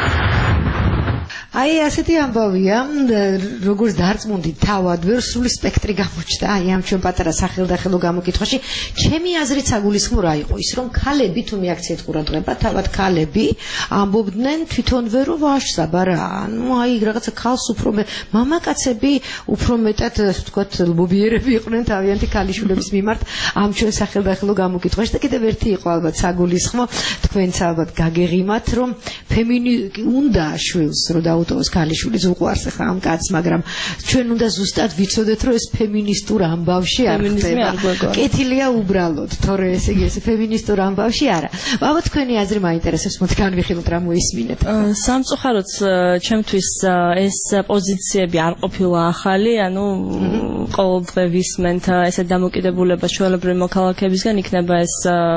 Speaker 3: აი ასეთი ამბავია, როგორც დარწმუნდი თავად ვერ სრული სპექტრი გამოჩნდა, აი ამ ჩვენ პატარა სახელდახელო გამოკითხვაში, ჩემი აზრით საგულისხმო რა იყო ის, რომ ქალები თუ მიაქციეთ ყურადღება, თავად ქალები ამბობდნენ თვითონვე რომ ვაჟს აბარა, ну აი რაღაცა ქალს უფრო მე, მამაკაცები უფრო მეტად ვთქვათ ლობიერები იყვნენ თავიანთი ქალიშვილების მიმართ ამ ჩვენ სახელდახელო გამოკითხვაში და კიდევ ერთი იყო ალბათ საგულისხმო, თქვენც ალბათ გაგეღიმათ, რომ ფემინი უნდა შვილს რომ აუტოვოს ქალიშვილის უყვარს ხა ამ კაცს, მაგრამ ჩვენ უნდა ზუსტად ვიცოდეთ, რომ ეს ფემინისტურ ამბავში არ ხდება. კეთილია უბრალოდ, თორე ესე იგი ეს ფემინისტურ ამბავში არა. ბაბა თქვენი აზრი მაინტერესებს, მოდი განვიხილოთ რა მოისმინეთ.
Speaker 5: სამწუხაროდ ჩემთვის ეს პოზიციები არ ყოფილა ახალი, ანუ ყოველდღე ვისმენთ ესეთ დამოკიდებულებას ჩვეულებრივი მოქალაქეებისგან, იქნება ეს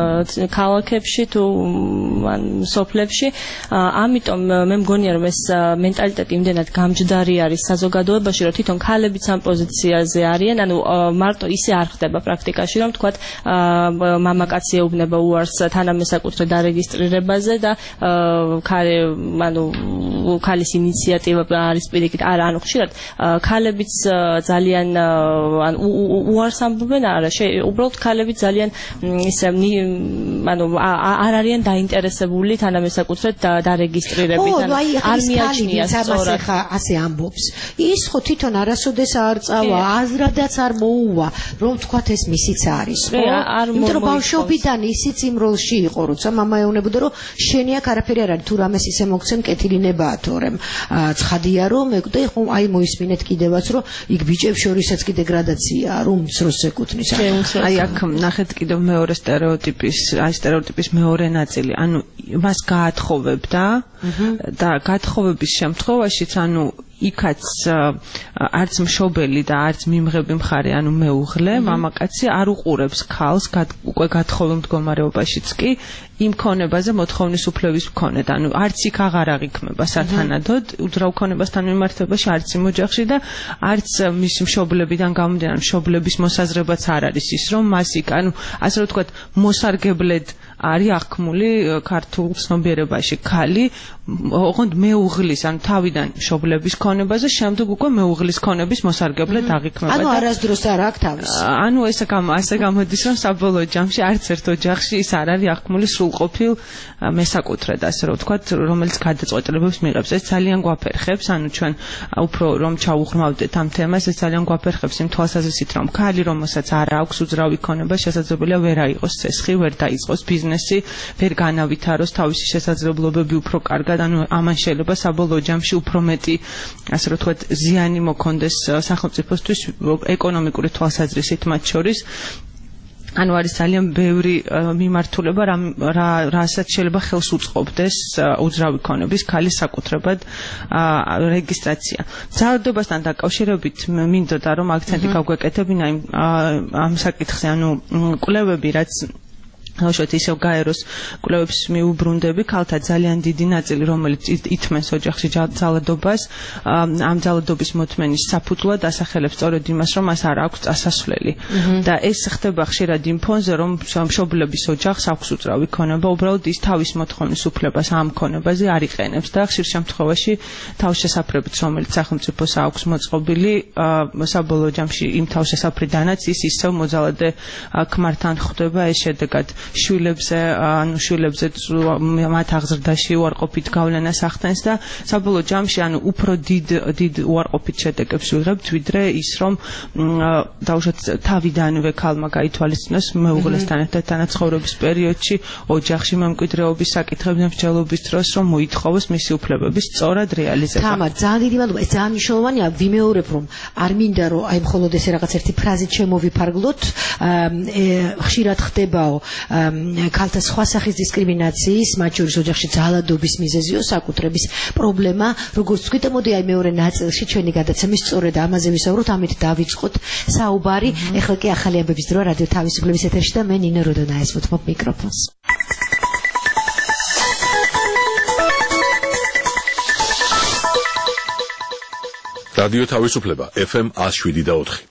Speaker 5: ქალაქებში თუ ან სოფლებში. ამიტომ მე მგონია რომ ეს მენტალიტეტი იმდენად გამჯდარი არის საზოგადოებაში, რომ თვითონ ქალებიც ამ პოზიციაზე არიან, ანუ მარტო ისე არ ხდება პრაქტიკაში, რომ თქვათ მამაკაცი ეუბნება უარს თანამესაკუთრე დარეგისტრირებაზე და ქალი, ანუ ქალის ინიციატივა არის პირიქით, არა, ანუ ხშირად ქალებიც ძალიან ანუ უარს ამბობენ, არა, უბრალოდ ქალები ძალიან ისე ანუ არ არიან დაინტერესებული თანამესაკუთრე დარეგისტრირებით, ანუ არ მიაჩნია სწორად
Speaker 3: ხა ასე ამბობს. ის ხო თვითონ არასოდეს არ წავა, აზრადაც არ მოუვა, რომ თქვათ ეს მისიც არის, ხო? იმიტომ რომ ბავშვობიდან ისიც იმ როლში იყო, როცა მამა ეუბნებოდა, რომ შენი აქ არაფერი არ არის, თუ რამეს ისე მოგცემ, კეთილინებაა თორემ. ცხადია რომ და ხო აი მოისმინეთ კიდევაც, რომ იქ ბიჭებს შორისაც კი დეგრადაციაა, რომ მსროს ეკუთვნის.
Speaker 4: აი აქ ნახეთ კიდევ მეორე სტერეოტიპის, აი სტერეოტიპის მეორე ნაწილი, ანუ მას გაათხოვებდა და გათხოვების შემთხვევაშიც ანუ იქაც არც მშობელი და არც მიმღები მხარე, ანუ მეუღლე, მამაკაცი არ უყურებს ქალს უკვე გათხოვილ მდგომარეობაშიც კი იმ ქონებაზე მოთხოვნის უფლების მქონედ, ანუ არც იქ აღარ აღიქმება სათანადოდ უძრავ ქონებასთან მიმართებაში, არც იმ ოჯახში და არც მის მშობლებიდან გამომდინარე, მშობლების მოსაზრებაც არ არის ის, რომ მას იქ, ანუ ასე რომ ვთქვათ, მოსარგებლედ არის აღქმული ქართულ ცნობიერებაში ქალი, ოღონდ მეუღლის, ანუ თავიდან მშობლების ქონებაზე, შემდეგ უკვე მეუღლის ქონების მოსარგებლად აღიქმება.
Speaker 3: ანუ არასდროს არ აქვს თავის.
Speaker 4: ანუ ესე ასე გამოდის, რომ საბოლოო ჯამში არც ერთ ოჯახში ის არ არის აღქმული სრულყოფილ მესაკუთრედ, ასე რომ ვთქვათ, რომელიც გადაწყვეტილებებს მიიღებს. ეს ძალიან გვაფერხებს, ანუ ჩვენ უფრო რომ ჩაუღრმავდეთ ამ თემას, ეს ძალიან გვაფერხებს იმ თვალსაზრისით, რომ ქალი, რომელსაც არ აქვს უძრავი ქონება, შესაძლებელია ვერ აიღოს ცესხი, ვერ დაიწყოს ბიზნესი, ვერ განავითაროს თავისი შესაძლებლობები უფრო კარგად, ანუ ამან შეიძლება საბოლოო ჯამში უფრო მეტი, ასე რომ ვთქვათ, ზიანი მოქონდეს სახელმწიფოსთვის ეკონომიკური თვალსაზრისით მათ შორის. ანუ არის ძალიან ბევრი მიმართულება, რასაც შეიძლება ხელს უწყობდეს უძრავი ქონების ქალის საკუთრებად რეგისტრაცია. ძალადობასთან დაკავშირებით მინდოდა რომ აქცენტი გავგვეკეთებინა ამ საკითხზე, ანუ კვლევები, რაც ხავშოთ ისევ გაეროს კვლევებს მიუბრუნდები, ქალთა ძალიან დიდი ნაწილი, რომელიც ითმენს ოჯახში ძალადობას, ამ ძალადობის მოთმენის საფუძვლად ასახელებს სწორედ იმას, რომ მას არ აქვს წასასვლელი. და ეს ხდება ხშირად იმ ფონზე, რომ მშობლების ოჯახს აქვს უძრავი ქონება, უბრალოდ ის თავის მოთხოვნის უფლებას ამ ქონებაზე არ იყენებს და ხშირ შემთხვევაში თავშესაფრებით, რომელიც სახელმწიფოს აქვს მოწყობილი, საბოლოო ჯამში იმ თავშესაფრიდანაც ის ისევ მოძალადე ქმართან ხვდება, ეს შედეგად შვილებზე ანუ შვილებზე მათ აღზრდაში უარყოფით გავლენას ახდენს და საბოლოო ჯამში ანუ უფრო დიდ დიდ უარყოფით შედეგებს ვიღებთ ვიდრე ის რომ დაუშვათ თავიდანვე ქალმა გაითვალისწინოს მეუღლესთან ერთად თანაცხოვრების პერიოდში ოჯახში მემკვიდრეობის საკითხებზე მსჯელობის დროს რომ მოითხოვოს მისი უფლებების სწორად რეალიზება.
Speaker 3: თამარ, ძალიან დიდი მადლობა. ეს ძალიან მნიშვნელოვანია. ვიმეორებ რომ არ მინდა რომ აი მხოლოდ ესე რაღაც ერთი ფრაზით შემოვიფარგლოთ. ხშირად ხდებაო ქალთა სხვა სახის დისკრიმინაციის, მათ შორის ოჯახში ძალადობის მიზეზიო საკუთრების პრობლემა, როგორც თქვით, მოდი აი მეორე ნაწილში ჩვენი გადაცემის სწორედ ამაზე ვისაუბროთ, ამით დავიწყოთ საუბარი. ეხლა კი ახალი ამბების დრო რადიო თავისუფლების ეთერში და მე ნინო როდონაეს ვუთმობ მიკროფონს.
Speaker 1: რადიო თავისუფლება ეფ ემ one oh seven და four.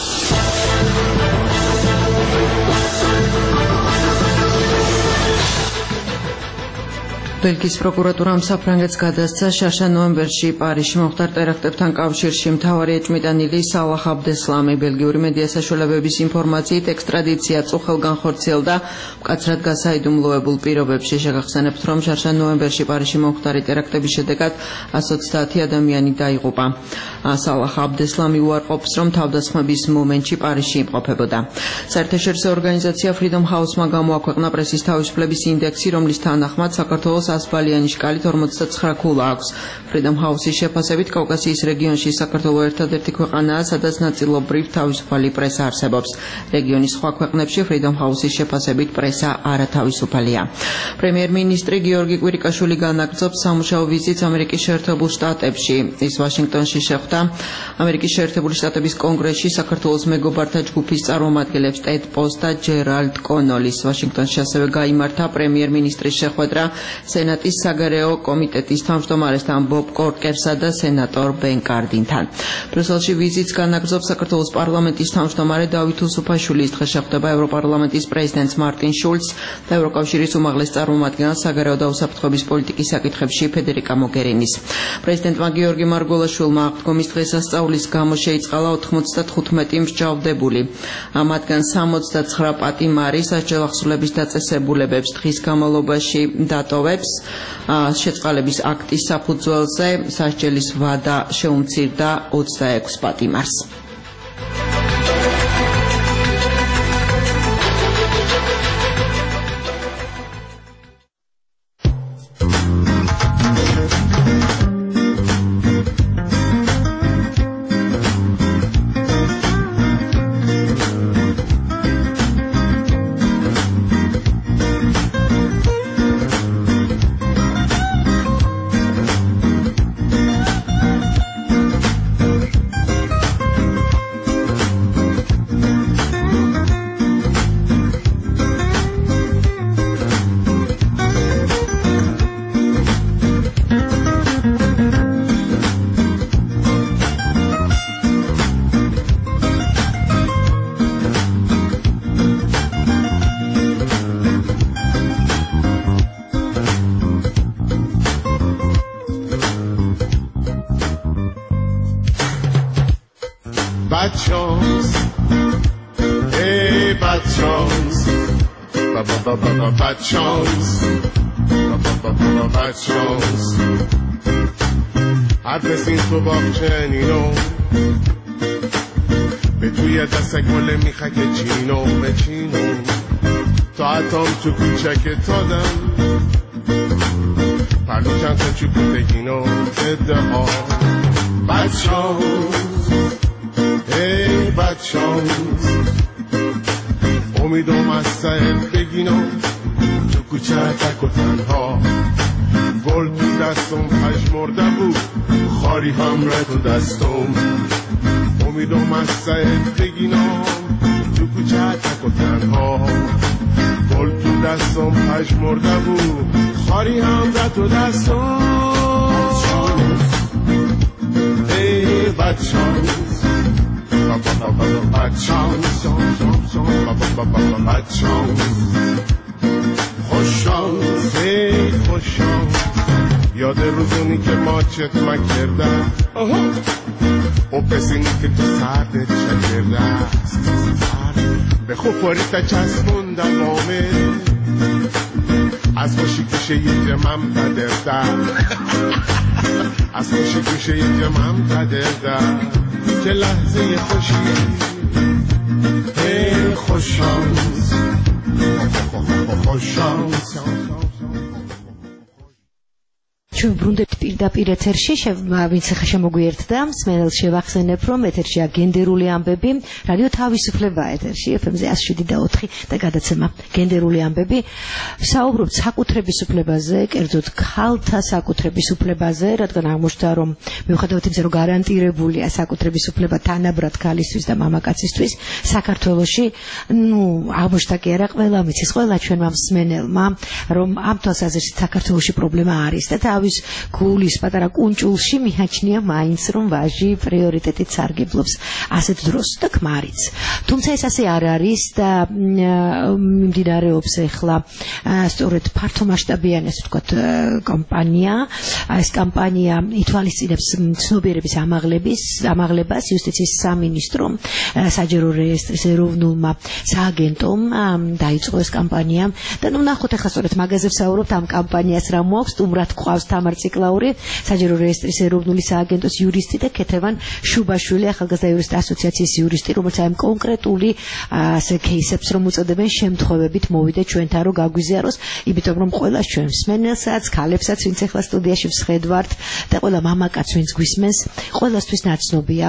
Speaker 2: ბელგიის პროკურატურამ საფრანგეთს გადასცა შარშან ნოემბერში პარიზში მომხდარ ტერაქტებთან კავშირში მთავარი ეჭვმიტანილი სალაჰ აბდესლამი. ბელგიური მედია საშუალებების ინფორმაციით ექსტრადიცია წუხელ განხორციელდა მკაცრად გასაიდუმლოებულ პირობებში. შეგახსენებთ, რომ შარშან ნოემბერში პარიზში მომხდარი ტერაქტების შედეგად one hundred twenty ადამიანი დაიღუპა. სალაჰ აბდესლამი უარყოფს, რომ თავდასხმების მომენტში პარიზში იმყოფებოდა. საერთაშორისო ორგანიზაცია Freedom House-მა გამოაქვეყნა პრესის თავისუფლების ინდექსი, რომლის თანახმად საქართველოს ასბალიანი შკალით forty-nine ქულა აქვს. Freedom House-ის შეფასებით კავკასიის რეგიონში საქართველო ერთადერთი ქვეყანაა, სადაც ნაწილობრივ თავისუფალი პრესა არსებობს. რეგიონის სხვა ქვეყნებში Freedom House-ის შეფასებით პრესა არათავისუფალია. პრემიერ-მინისტრი გიორგი კვირიკაშვილი განაგრძობს სამუშაო ვიზიტს ამერიკის შეერთებულ შტატებში. ის ვაშინგტონში შეხვდა ამერიკის შეერთებული შტატების კონგრესში საქართველოს მეგობართა ჯგუფის წარმომადგენლებს ტედ პოს და ჯერალდ კონოლის. ვაშინგტონში ასევე გაიმართა პრემიერ-მინისტრის შეხვედრა სენატის საგარეო კომიტეტის თავმჯდომარესთან ბობ კორკერსა და სენატორ ბენ კარდინთან. ბრიუსელში ვიზიტს განაგრძობს საქართველოს პარლამენტის თავმჯდომარე დავით უსუფაშვილი. ის დღეს შეხვდება ევროპარლამენტის პრეზიდენტს მარტინ შულცს და ევროკავშირის უმაღლეს წარმომადგენელს საგარეო და უსაფრთხოების პოლიტიკის საკითხებში ფედერიკა მოგერინის. პრეზიდენტმა გიორგი მარგველაშვილმა აღდგომის დღესასწაულის გამო შეიწყალა ninety-five მსჯავრდებული. მათგან sixty-nine პატიმარი სასჯელ ახსნილების დაწესებულებებს დღის განმავლობაში დატოვებს. შეწყალების აქტის საფუძველზე სასჯელის ვადა შეუმცირდა twenty-six პატიმარს.
Speaker 12: Bad chance, hey bad chance, ba ba ba ba ba bad chance, ba ba ba ba ba bad chance. I've been to Bobchenino, betuya da segole mi khakechino, mechino, to atom to kuchake todam, paluchan to chukutekino, at the all, bad chance. Hey, bad chance. Omido masayel begino, chukuchata kotanha. Gol tu dastom pashmorda bu, khari hamra tu dastom. Omido masayel begino, chukuchata kotanha. Gol tu dastom pashmorda bu, khari hamra tu dastom. Hey, bad chance. Bad chance, bad chance. خوش شانس، ای خوش شانس. یا یاد روزونی که ماچت مکرده و پسینی که تو سردت شکرده به خوفاری تا چسبوندم آمد از خوشی کشه یه جمعم تدرده از خوشی کشه یه جمعم تدرده که لحظه خوشی ای خوششانس خوششانس
Speaker 3: ჩვენ ბრუნდეთ პირდაპირ ეთერში, ვინც ხა შემოგვიერთდა, მსმენელს შევახსენებ, რომ ეთერშია გენდერული ამბები, რადიო თავისუფლება ეთერში, ეფ ემ-ზე εκατს შვიდი და ოთხი და გადაცემა გენდერული ამბები. საუბრობთ საკუთრების უფლებაზე, კერძოდ ქალთა საკუთრების უფლებაზე, რადგან აღმოჩნდა, რომ მიუხედავად იმისა, რომ გარანტირებულია საკუთრების უფლება თანაბრად ქალისთვის და მამაკაცისთვის, საქართველოში, ნუ აღმოჩნდა კი არა, ყველა მიცის, ყველა ჩვენმა მსმენელმა, რომ ამ თვალსაზრისით საქართველოში პრობლემა არის და თავის გულის პატარა კუნჭულში მიაჩნია მაინც რომ ვაჟი პრიორიტეტით სარგებლობს ასეთ დროს და ქმარიც. თუმცა ეს ასე არ არის და მიმდინარეობს ახლა სწორედ ფართომასშტაბიანი ასე ვთქვათ კამპანია. ეს კამპანია ითვალისწინებს ცნობიერების ამაღლების ამაღლებას იუსტიციის სამინისტრომ, საჯარო რეესტრის ეროვნულმა სააგენტომ დაიწყო ეს კამპანია და ნუ ნახოთ ახლა სწორედ მაგაზე ვსაუბრობთ ამ კამპანიას რა მოაქვს, სტუმრად გვყავს თამარ ციკლაური, საჯარო რეესტრის ეროვნული სააგენტოს იურისტი და ქეთევან შუბაშვილი, ახალგაზრდა იურისტთა ასოციაციის იურისტი, რომელიც აი კონკრეტული ასე кейსებს რომ უწოდებენ შემთხვევებით მოვიდა ჩვენთან რომ გაგვიზიაროს, იმიტომ რომ ყველა ჩვენ მსმენელსაც, ქალებსაც, ვინც ახლა სტუდიაში ვსხედვართ და ყველა მამაკაც ვინც გვისმენს, ყველასთვის ნაცნობია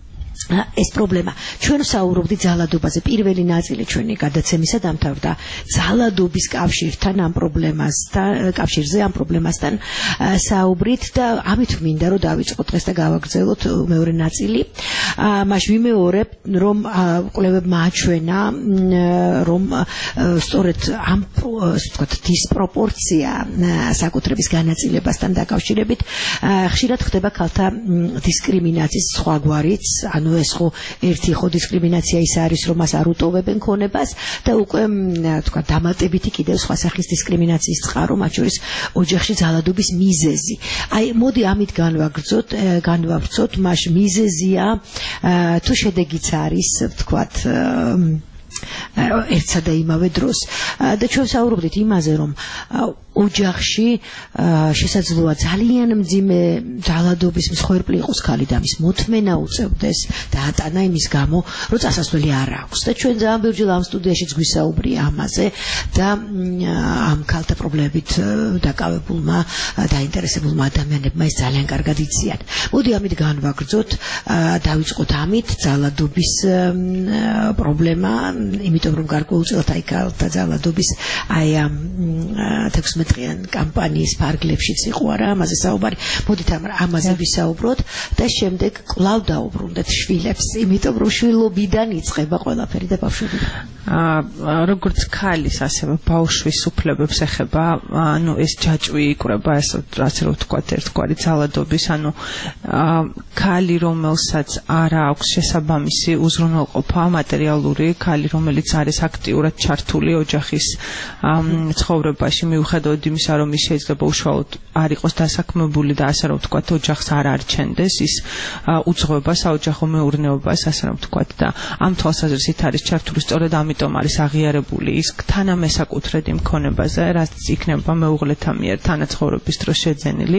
Speaker 3: ეს პრობლემა. ჩვენ ვსაუბრობდით ძალადობაზე. პირველი ნაწილი ჩვენი გადაცემისა დამთავრდა ძალადობის კავშირთან ამ პრობლემასთან, კავშირზე ამ პრობლემასთან საუბრით და ამით მინდა რომ დავიწყოთ დღეს და გავაგრძელოთ მეორე ნაწილი. მაშ ვიმეორებ, რომ კვლევებმა აჩვენა, რომ სწორედ ამ ვთქვათ დისპროპორცია საკუთრების განაწილებასთან დაკავშირებით ხშირად ხდება ქალთა დისკრიმინაციის სხვაგვარიც, ანუ ეს ხო ერთი ხო დისკრიმინაცია ის არის, რომ მას არ უტოვებენ ქონებას და უკვე თქვა დამატებითი კიდევ სხვა სახის დისკრიმინაციის წყარო, მათ შორის ოჯახში ძალადობის მიზეზი. აი მოდი ამით განვაგრძოთ, განვავრცოთ, მაშ მიზეზია თუ შედეგიც არის, ვთქვათ ერთსა და იმავე დროს და ჩვენ ვსაუბრობდით იმაზე, რომ ოჯახში შესაძლოა ძალიან მძიმე ძალადობის მსხვერპლი იყოს ქალი და მის მოთმენა უწევდეს და ატანა იმის გამო, რომ წასასვლელი არ აქვს. და ჩვენ ძალიან ბევრჯერ ამ სტუდიაშიც გვისაუბრია ამაზე და ამ ქალთა პრობლემებით დაკავებულმა დაინტერესებულმა ადამიანებმა ეს ძალიან კარგად იციან. მოდი ამით განვაგრძოთ, დავიწყოთ ამით ძალადობის პრობლემა, იმიტომ რომ გარკვეულწილად აი ქალთა ძალადობის აი ამ თექვსმეტწლიან კამპანიის ფარგლებშიც იყო არა ამაზე საუბარი. მოდით ამაზე ვისაუბროთ და შემდეგ კვლავ დაუბრუნდეთ შვილებს, იმიტომ რომ შვილობიდან იწყება ყველაფერი და ბავშვობიდან.
Speaker 4: როგორც ქალის, ასევე ბავშვის უფლებებს ეხება, ანუ ეს ჯაჭვი იკვრება, ესე რაც რო ვთქვათ, ერთგვარი ძალადობის, ანუ ქალი, რომელსაც არ აქვს შესაბამისი უზრუნველყოფა მატერიალური, ქალი, რომელიც არის აქტიურად ჩართული ოჯახის ცხოვრებაში, მიუხედავად იმისა, რომ ის შეიძლება უშუალოდ არ იყოს დასაქმებული და ასე რომ ვთქვათ, ოჯახს არ არჩენდეს, ის უძღვება საოჯახო მეურნეობას, ასე რომ ვთქვათ, და ამ თვალსაზრისით არის ჩართული, სწორედ ამიტომ არის აღიარებული ის თანამესაკუთრედ იმ ქონებაზე, რაც იქნება მეუღლეთა მიერ თანაცხოვრების დროს შეძენილი.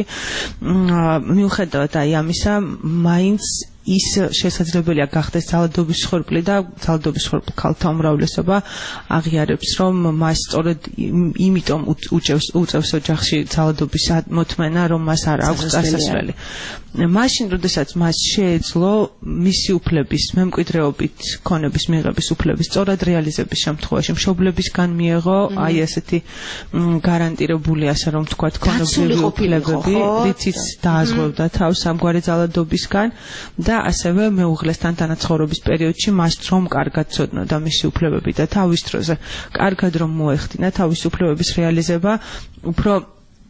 Speaker 4: მიუხედავად აი ამისა, მაინც ის შესაძლებელია გახდეს ძალადობის მსხვერპლი და ძალადობის მსხვერპლ ქალთა უმრავლესობა აღიარებს, რომ მას სწორედ იმიტომ უწევს უწევს ოჯახში ძალადობის მოთმენა, რომ მას არ აქვს წასასვლელი. მაშინ, როდესაც მას შეეძლო მისი უფლების მემკვიდრეობით ქონების მიღების უფლების სწორად რეალიზების შემთხვევაში მშობლებისგან მიეღო აი ესეთი გარანტირებული, ასე რომ ვთქვათ, ქონობრივი უფლებები, რითიც დააზღვევდა თავს ამგვარი ძალადობისგან და ასევე მეუღლესთან თანაცხოვრების პერიოდში მას რომ კარგად ცოდნოდა მისი უფლებები და თავის დროზე კარგად რომ მოეხდინა თავის უფლებების რეალიზება, უფრო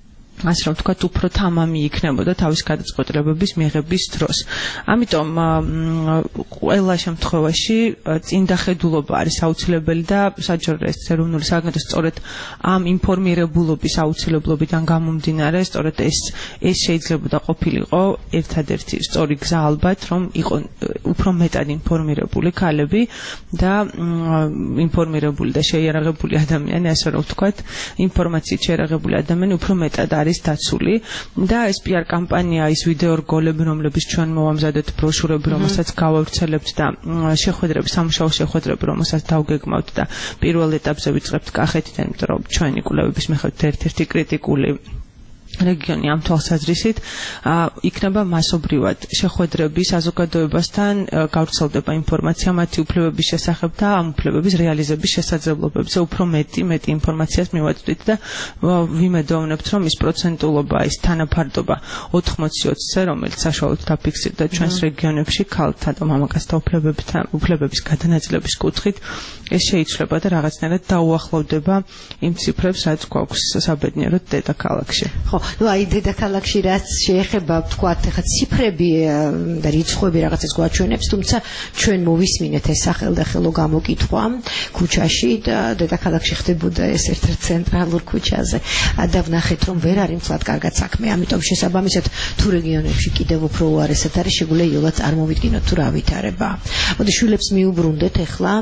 Speaker 4: ასე რომ ვთქვათ, უფრო თამამი იქნებოდა თავის გადაწყვეტილებების მიღების დროს. ამიტომ ყველა შემთხვევაში წინდახედულობა არის აუცილებელი და საჯარო რეესტრის ეროვნული სააგენტო სწორედ ამ ინფორმირებულობის აუცილებლობიდან გამომდინარე, სწორედ ეს ეს შეიძლებოდა ყოფილიყო ერთადერთი სწორი გზა ალბათ, რომ იყო უფრო მეტად ინფორმირებული ქალები და ინფორმირებული და შეიარაღებული ადამიანი, ასე რომ ვთქვათ, ინფორმაციით შეიარაღებული ადამიანი უფრო მეტად არის დაცული და ეს პიარ კამპანია, ის ვიდეო რგოლები, რომლებიც ჩვენ მოვამზადეთ, ბროშურები, რომელსაც გავავრცელებთ და შეხვედრები, სამუშაო შეხვედრები, რომელსაც დავგეგმავთ და პირველ ეტაპზე ვიწყებთ კახეთიდან, იმიტომ რომ ჩვენი კვლევების მიხედვით ერთ-ერთი კრიტიკული რეგიონი ამ თვალსაზრისით იქნება მასობრივად შეხვედრები საზოგადოებასთან, გავრცელდება ინფორმაცია მათი უფლებების შესახებ და ამ უფლებების რეალიზების შესაძლებლობებზე უფრო მეტი მეტი ინფორმაციას მივაწვდით და ვიმედოვნებთ, რომ ის პროცენტულობა, ის თანაფარდობა ოთხმოცი ოცზე, რომელიც საშუალოდ დაფიქსირდა ჩვენს რეგიონებში ქალთა და მამაკაცთა უფლებების გადანაწილების კუთხით, ეს შეიცვლება და რაღაცნაირად დაუახლოვდება იმ ციფრებს, რაც გვაქვს საბედნიეროდ დედაქალაქში.
Speaker 3: ხო, ну აი დედაქალაქში რაც შეეხება ვთქვათ, ახლა ციფრები და რიცხვები რაღაცას გვაჩვენებს, თუმცა ჩვენ მოვისმინეთ ეს სახელდახელო გამოკითხვა ქუჩაში და დედაქალაქში ხდებოდა ეს ერთ-ერთ ცენტრალურ ქუჩაზე და ვნახეთ, რომ ვერ არის მთლად კარგად საქმე, ამიტომ შესაბამისად თუ რეგიონებში კიდევ უფრო უარესად არის, შეგვიძლია იოლად წარმოვიდგინოთ თუ რა ვითარება. მოდი შვილებს მიუბრუნდეთ ახლა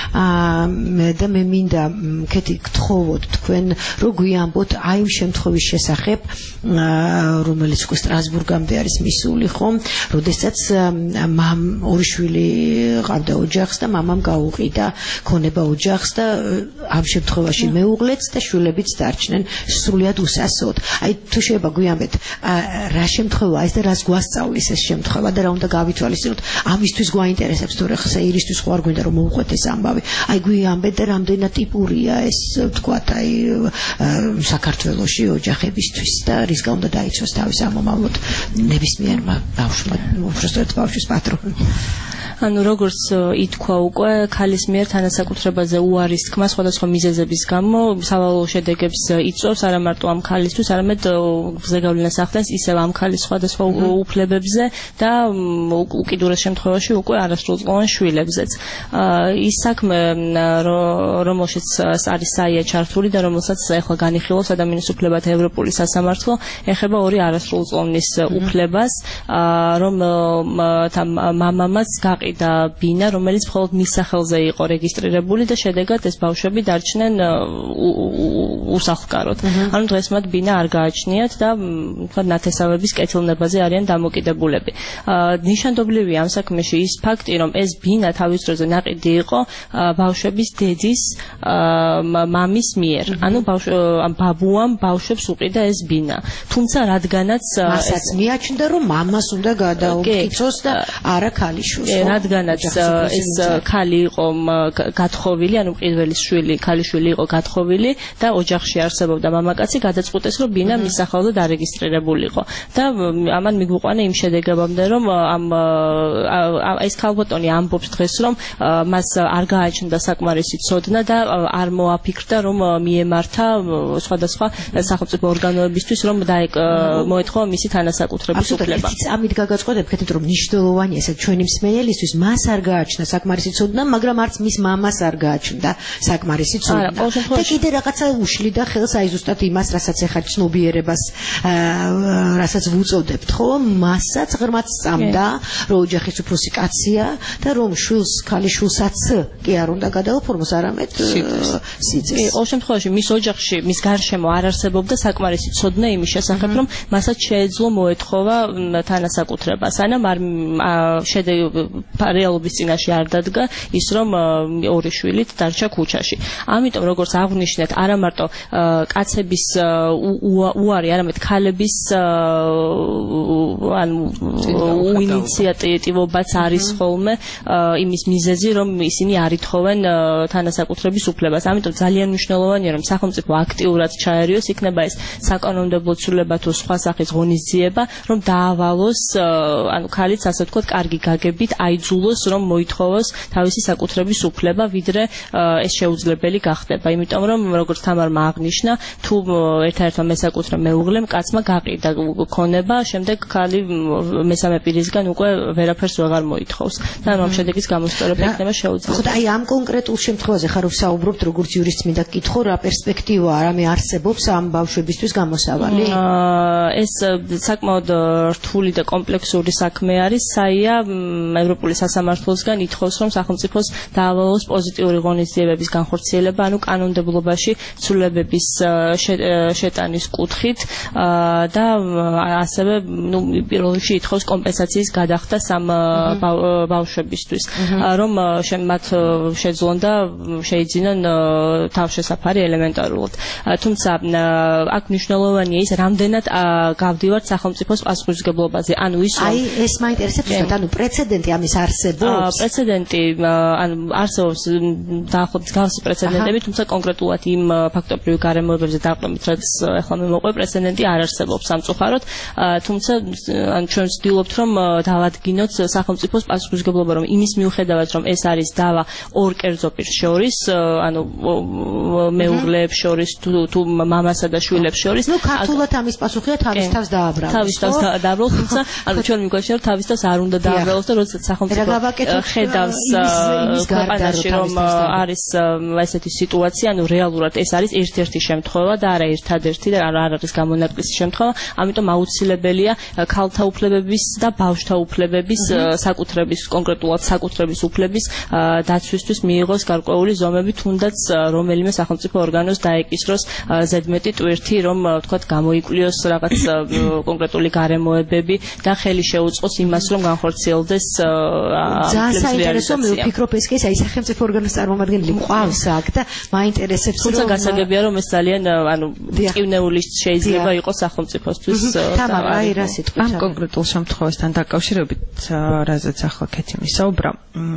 Speaker 3: და მე მინდა კეთი გთხოვოთ თქვენ რომ გვიამბოთ აი იმ შემთხვევის შესახებ, რომელიც უკვე სტრასბურგამდე არის მისული, ხო, როდესაც მამ ორი შვილი ყავდა ოჯახს და მამამ გაუყიდა ქონება ოჯახს და ამ შემთხვევაში მეუღლეც და შვილებიც დარჩნენ სრულად უსასოდ. აი თუ შეიძლება გვიამბეთ რა შემთხვევაა ეს და რას გვასწავლის ეს შემთხვევა და რა უნდა გავითვალისწინოთ, ამისთვის გვაინტერესებს თუ რა ხსა ირისთვის ხო არ გვინდა რომ მოვუყვეთ ეს ამბავი. აი გვიამბეთ და რამდენად ტიპურია ეს ვთქვათ აი საქართველოში ოჯახებისთვის და რისგან უნდა დაიცვას თავის ამომავლოდ ნებისმიერმა ბავშვმა, უბრალოდ ბავშვის პატრონი.
Speaker 5: ანუ როგორც ითქვა უკვე, ქალის მიერ თანასაკუთრებაზე უარის თქმა სხვადასხვა მიზეზების გამო სავალალო შედეგებს იწვევს არა მარტო ამ ქალისთვის, არამედ ზეგავლენას ახდენს ისევ ამ ქალის სხვადასხვა უფლებებზე და უკიდურეს შემთხვევაში უკვე არასრულწლოვან შვილებზეც. ის საქმე, რომელშიც არის საია ჩართული და რომელსაც ახლა განიხილავს ადამიანის უფლებათა ევროპული სასამართლო, ეხება ორი არასრულწლოვნის უფლებას, რომ მამამაც და ბინა, რომელიც მხოლოდ მის სახელზე იყო რეგისტრირებული და შედეგად ეს ბავშვები დარჩნენ უსახლკაროდ. ანუ დღეს მათ ბინა არ გააჩნიათ და თქვათ ნათესავების კეთილნებაზე არიან დამოკიდებულები. ნიშანდობლივია ამ საქმეში ის ფაქტი, რომ ეს ბინა თავის დროზე ნაყიდი იყო ბავშვების დედის მამის მიერ. ანუ ამ ბაბუამ ბავშვებს უყიდა ეს ბინა. თუმცა რადგანაც
Speaker 3: მასაც მიაჩნდა, რომ მამას უნდა გადაუკითხოს და არა ქალიშვილს.
Speaker 5: რადგანაც ეს ქალი იყო გათხოვილი, ანუ პირველი შვილი, ქალიშვილი იყო გათხოვილი და ოჯახში არსებობდა მამაკაცი, გადაწყვეტეს, რომ ბინა მის სახელზე დარეგისტრირებულიყო. და ამან მიგვიყვანა იმ შედეგებამდე, რომ ამ ეს ქალბატონი ამბობს დღეს, რომ მას არ გააჩნდა საკმარისი ცოდნა და არ მოაფიქრდა, რომ მიემართა სხვადასხვა სახელმწიფო ორგანოებისთვის, რომ მოეთხოვა მისი თანასაკუთრების უფლება.
Speaker 3: ამით გაგაწყობთ, რომ მნიშვნელოვანია ეს ჩვენი მსმენელისთვის მას არ გააჩნდა საკმარისი ცოდნა, მაგრამ არც მის მამას არ გააჩნდა საკმარისი ცოდნა. და კიდე რაღაცა უშლიდა ხელს აი ზუსტად იმას, რასაც ახლა ცნობიერებას, რასაც ვუწოდებთ, ხო, მასაც ღრმად სწამდა, რომ ოჯახის უფროსი კაცია და რომ შვილს, ქალიშვილსაც კი არ უნდა გადაუფორმოს, არამედ სიძეს.
Speaker 5: ყოველ შემთხვევაში მის ოჯახში, მის გარშემო არ არსებობდა საკმარისი ცოდნა იმის შესახებ, რომ მასაც შეეძლო მოეთხოვა თანასაკუთრება. სანამ არ რეალობის წინაშე არ დადგა ის, რომ ორი შვილით დარჩა ქუჩაში. ამიტომ როგორც აღვნიშნეთ, არა მარტო კაცების უარი, არამედ ქალების ანუ ინიციატივობაც არის ხოლმე იმის მიზეზი, რომ ისინი არ ითხოვენ თანასაკუთრების უფლებას. ამიტომ ძალიან მნიშვნელოვანია, რომ სახელმწიფო აქტიურად ჩაერიოს, იქნება ეს საკანონმდებლო საკანონმდებლო ცვლილება თუ სხვა სახის ღონისძიება, რომ დაავალოს, ანუ ქალიც ასე ვთქვათ, კარგი გაგებით აიძულოს, რომ მოითხოვოს თავისი საკუთრების უფლება, ვიდრე ეს შეუძლებელი გახდება. იმიტომ რომ როგორც თამარმა აღნიშნა, თუ ერთ-ერთმა მესაკუთრე მეუღლემ კაცმა გაყიდა ქონება, შემდეგ ქალი მესამე პირისგან უკვე ვერაფერს ვეღარ მოითხოვს. და ამ შედეგის გამოსწორება იქნება შეუძლებელი.
Speaker 3: ხო, აი ამ კონკრეტულ შემთხვევაზე ხარ ვსაუბრობთ როგორც იურისტ, მინდა გკითხო, რა პერსპექტივაა, რამე არსებობს ამ ბავშვებისთვის გამოსავალი?
Speaker 5: ეს საკმაოდ რთული და კომპლექსური საქმე არის. საია ევროპული სასამართლოსგან ითხოვს, რომ სახელმწიფოს დაავალოს პოზიტიური ღონისძიებების განხორციელება, ანუ კანონმდებლობაში ცვლილებების შეტანის კუთხით და ასევე ნუ პირველ რიგში ითხოვს კომპენსაციის გადახდა სამ ბავშვებისთვის, რომ მათ შეძლონ და შეიძინონ თავშესაფარი ელემენტარულად. თუმცა აქ მნიშვნელოვანია ის, რამდენად გავდივართ სახელმწიფოს პასუხისმგებლობაზე. ანუ ის
Speaker 3: აი ეს მაინტერესებს, ანუ პრეცედენტი ამის არსებობს?
Speaker 5: პრეცედენტი ანუ არსებობს დაახლოებით გავსი პრეცედენტები, თუმცა კონკრეტულად იმ ფაქტობრივ გარემოებებზე დაყრდნობით, რაც ახლა მე მოყვე, პრეცედენტი არ არსებობს სამწუხაროდ, თუმცა ანუ ჩვენ ვცდილობთ, რომ დავადგინოთ სახელმწიფოს პასუხისმგებლობა, რომ იმის მიუხედავად, რომ ეს არის დავა ორ კერძო პირს შორის, ანუ მეუღლეებს შორის თუ მამასა და შვილებს შორის,
Speaker 3: ნუ ქართულად ამის პასუხია თავის თავს დააბრალოს.
Speaker 5: თავის თავს დააბრალოს, თუმცა ანუ ჩვენ მიგვაჩნია, რომ თავის თავს არ უნდა დააბრალოს და როდესაც სახელმწიფო ხედავს ქვეყანაში, რომ არის ესეთი სიტუაცია, ანუ რეალურად ეს არის ერთ-ერთი შემთხვევა და არა ერთადერთი და არ არის გამონაკლისი შემთხვევა, ამიტომ აუცილებელია ქალთა უფლებების და ბავშვთა უფლებების საკუთრების, კონკრეტულად საკუთრების უფლების დაცვისთვის მიიღოს გარკვეული ზომები, თუნდაც რომელიმე სახელმწიფო ორგანოს დაეკისროს ზედმეტი ტვირთი, რომ ვთქვათ, გამოიკვლიოს რაღაც კონკრეტული გარემოებები და ხელი შეუწყოს იმას, რომ განხორციელდეს
Speaker 3: ძალიან საინტერესო, მე ვფიქრობ ეს კი აი სახელმწიფო ორგანოს წარმომადგენელი მყავს აქ და მაინტერესებს,
Speaker 5: თუმცა გასაგებია, რომ ეს ძალიან ანუ ტკივნეული შეიძლება იყოს სახელმწიფოსთვის.
Speaker 3: თამარ, აი რა სიტყვით
Speaker 4: ამ კონკრეტულ შემთხვევასთან დაკავშირებით, რაზეც ახლა კეთი მისაუბრა,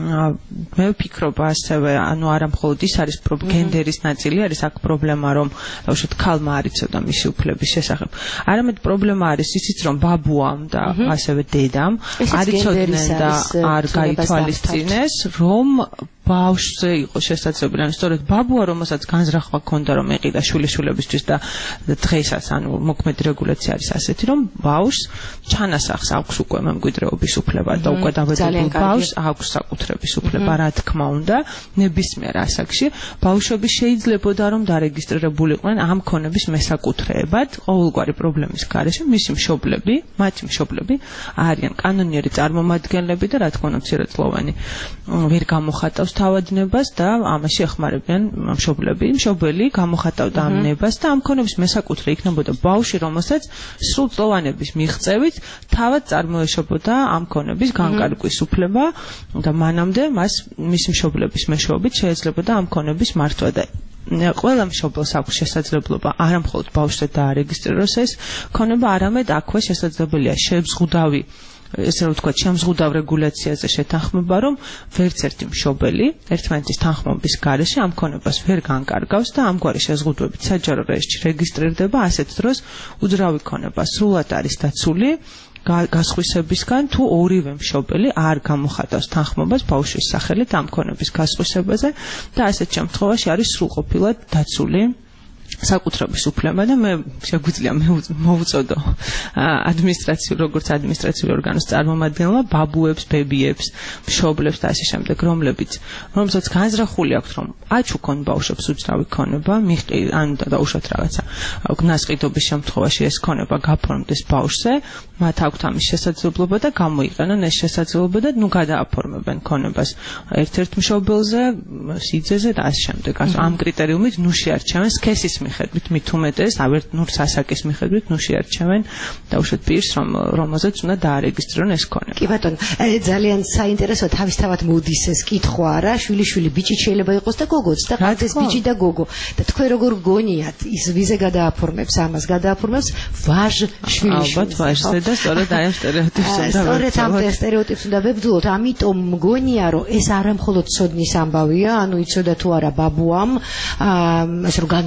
Speaker 4: მე ვფიქრობ ასევე, ანუ არა მხოლოდ ის არის გენდერის ნაწილი, არის აქ პრობლემა, რომ უშუალოდ ქალმა არ იცოდა მისი უფლების შესახებ. არამედ პრობლემა არის ისიც, რომ ბაბუამ და ასევე დედამ არ იცოდნენ და არ გაითვალისწინეს, რომ ბავშვზე იყო შესაძლებელი, ანუ სწორედ ბაბუა, რომელსაც განზრახვა ჰქონდა, რომ ეყიდა შვილიშვილებისთვის და დღესაც, ანუ მოქმედი რეგულაცია არის ასეთი, რომ ბავშვს ჩანასახს აქვს უკვე მემკვიდრეობის უფლება და უკვე დაბედებულ ბავშვს აქვს საკუთრების უფლება, რა თქმა უნდა, ნებისმიერ ასაკში ბავშვები შეიძლებოდა, რომ დარეგისტრირებულიყვნენ ამ ქონების მესაკუთრეებად, ყოველგვარი პრობლემის გარეშე, მისი მშობლები, მათი მშობლები არიან კანონიერი წარმომადგენლები და რა თქმა უნდა, მცირეწლოვანი ვერ გამოხატავს თავადნებას და ამაში ეხმარებიან მშობლები, მშობელი გამოხატავდა ამ ნებას და ამ ქონების მესაკუთრე იქნებოდა ბავშვი, რომელსაც სრულწლოვანების მიღწევით თავად წარმოეშობოდა ამ ქონების განკარგვის უფლება და მანამდე მას მის მშობლების მეშვეობით შეიძლებოდა ამ ქონების მართვა და ყველა მშობელს აქვს შესაძლებლობა არა მხოლოდ ბავშვზე დაარეგისტრიროს ეს ქონება, არამედ აქვე შესაძლებელია შეზღუდავი ესე რომ ვთქვათ, შემზღუდავ რეგულაციაზე შეთანხმება, რომ ვერც ერთი მშობელი ერთმანეთის თანხმობის გარეშე ამ ქონებას ვერ განკარგავს და ამგვარი შეზღუდვებით საჯარო რეესტრში რეგისტრირდება, ასეთ დროს უძრავი ქონება სრულად არის დაცული გასხვისებისგან, თუ ორივე მშობელი არ გამოხატავს თანხმობას ბავშვის სახელით ამ ქონების გასხვისებაზე და ასეთ შემთხვევაში არის სრულყოფილად დაცული საკუთრების უფლება და მე შეგვიძლია მოვუწოდო ადმინისტრაციულ როგორც ადმინისტრაციული ორგანოს წარმომადგენელმა ბაბუებს, ბებიებს, მშობლებს და ასე შემდეგ, რომლებიც რომელსაც განზრახული აქვთ, რომ აჩუქონ ბავშვებს უძრავი ქონება, ან დაუშვათ რაღაცა ნასყიდობის შემთხვევაში ეს ქონება გაფორმდეს ბავშვზე, მათ აქვთ ამის შესაძლებლობა და გამოიყენონ ეს შესაძლებლობა და ნუ გადააფორმებენ ქონებას ერთ-ერთ მშობელზე, სიძეზე და ასე შემდეგ. ამ კრიტერიუმით ნუ შეარჩევენ სქესის მიხედვით, მით უმეტეს, ავერ ნუ სასაკის მიხედვით ნუ შეარჩევენ დაუშვათ პირს, რომელზეც უნდა დაარეგისტრირონ ეს ქონება.
Speaker 3: კი ბატონო, ძალიან საინტერესოა, თავისთავად მოდის ეს კითხვა რა, შვილიშვილი ბიჭი შეიძლება იყოს და გოგოც და ყავდეს ბიჭი და გოგო. და თქვენ როგორ გონიათ, ის ვიზე გადააფორმებს, ამას გადააფორმებს ვაჟ შვილიშვილი.
Speaker 4: ალბათ ვაჟზე და სწორედ აი ამ სტერეოტიპს უნდა
Speaker 3: სწორედ ამ სტერეოტიპს უნდა ვებრძოლოთ, ამიტომ მგონია, რომ ეს არა მხოლოდ ცოდნის ამბავია, ანუ იცოდა თუ არა ბაბუამ, ასე რომ განდაზოგადო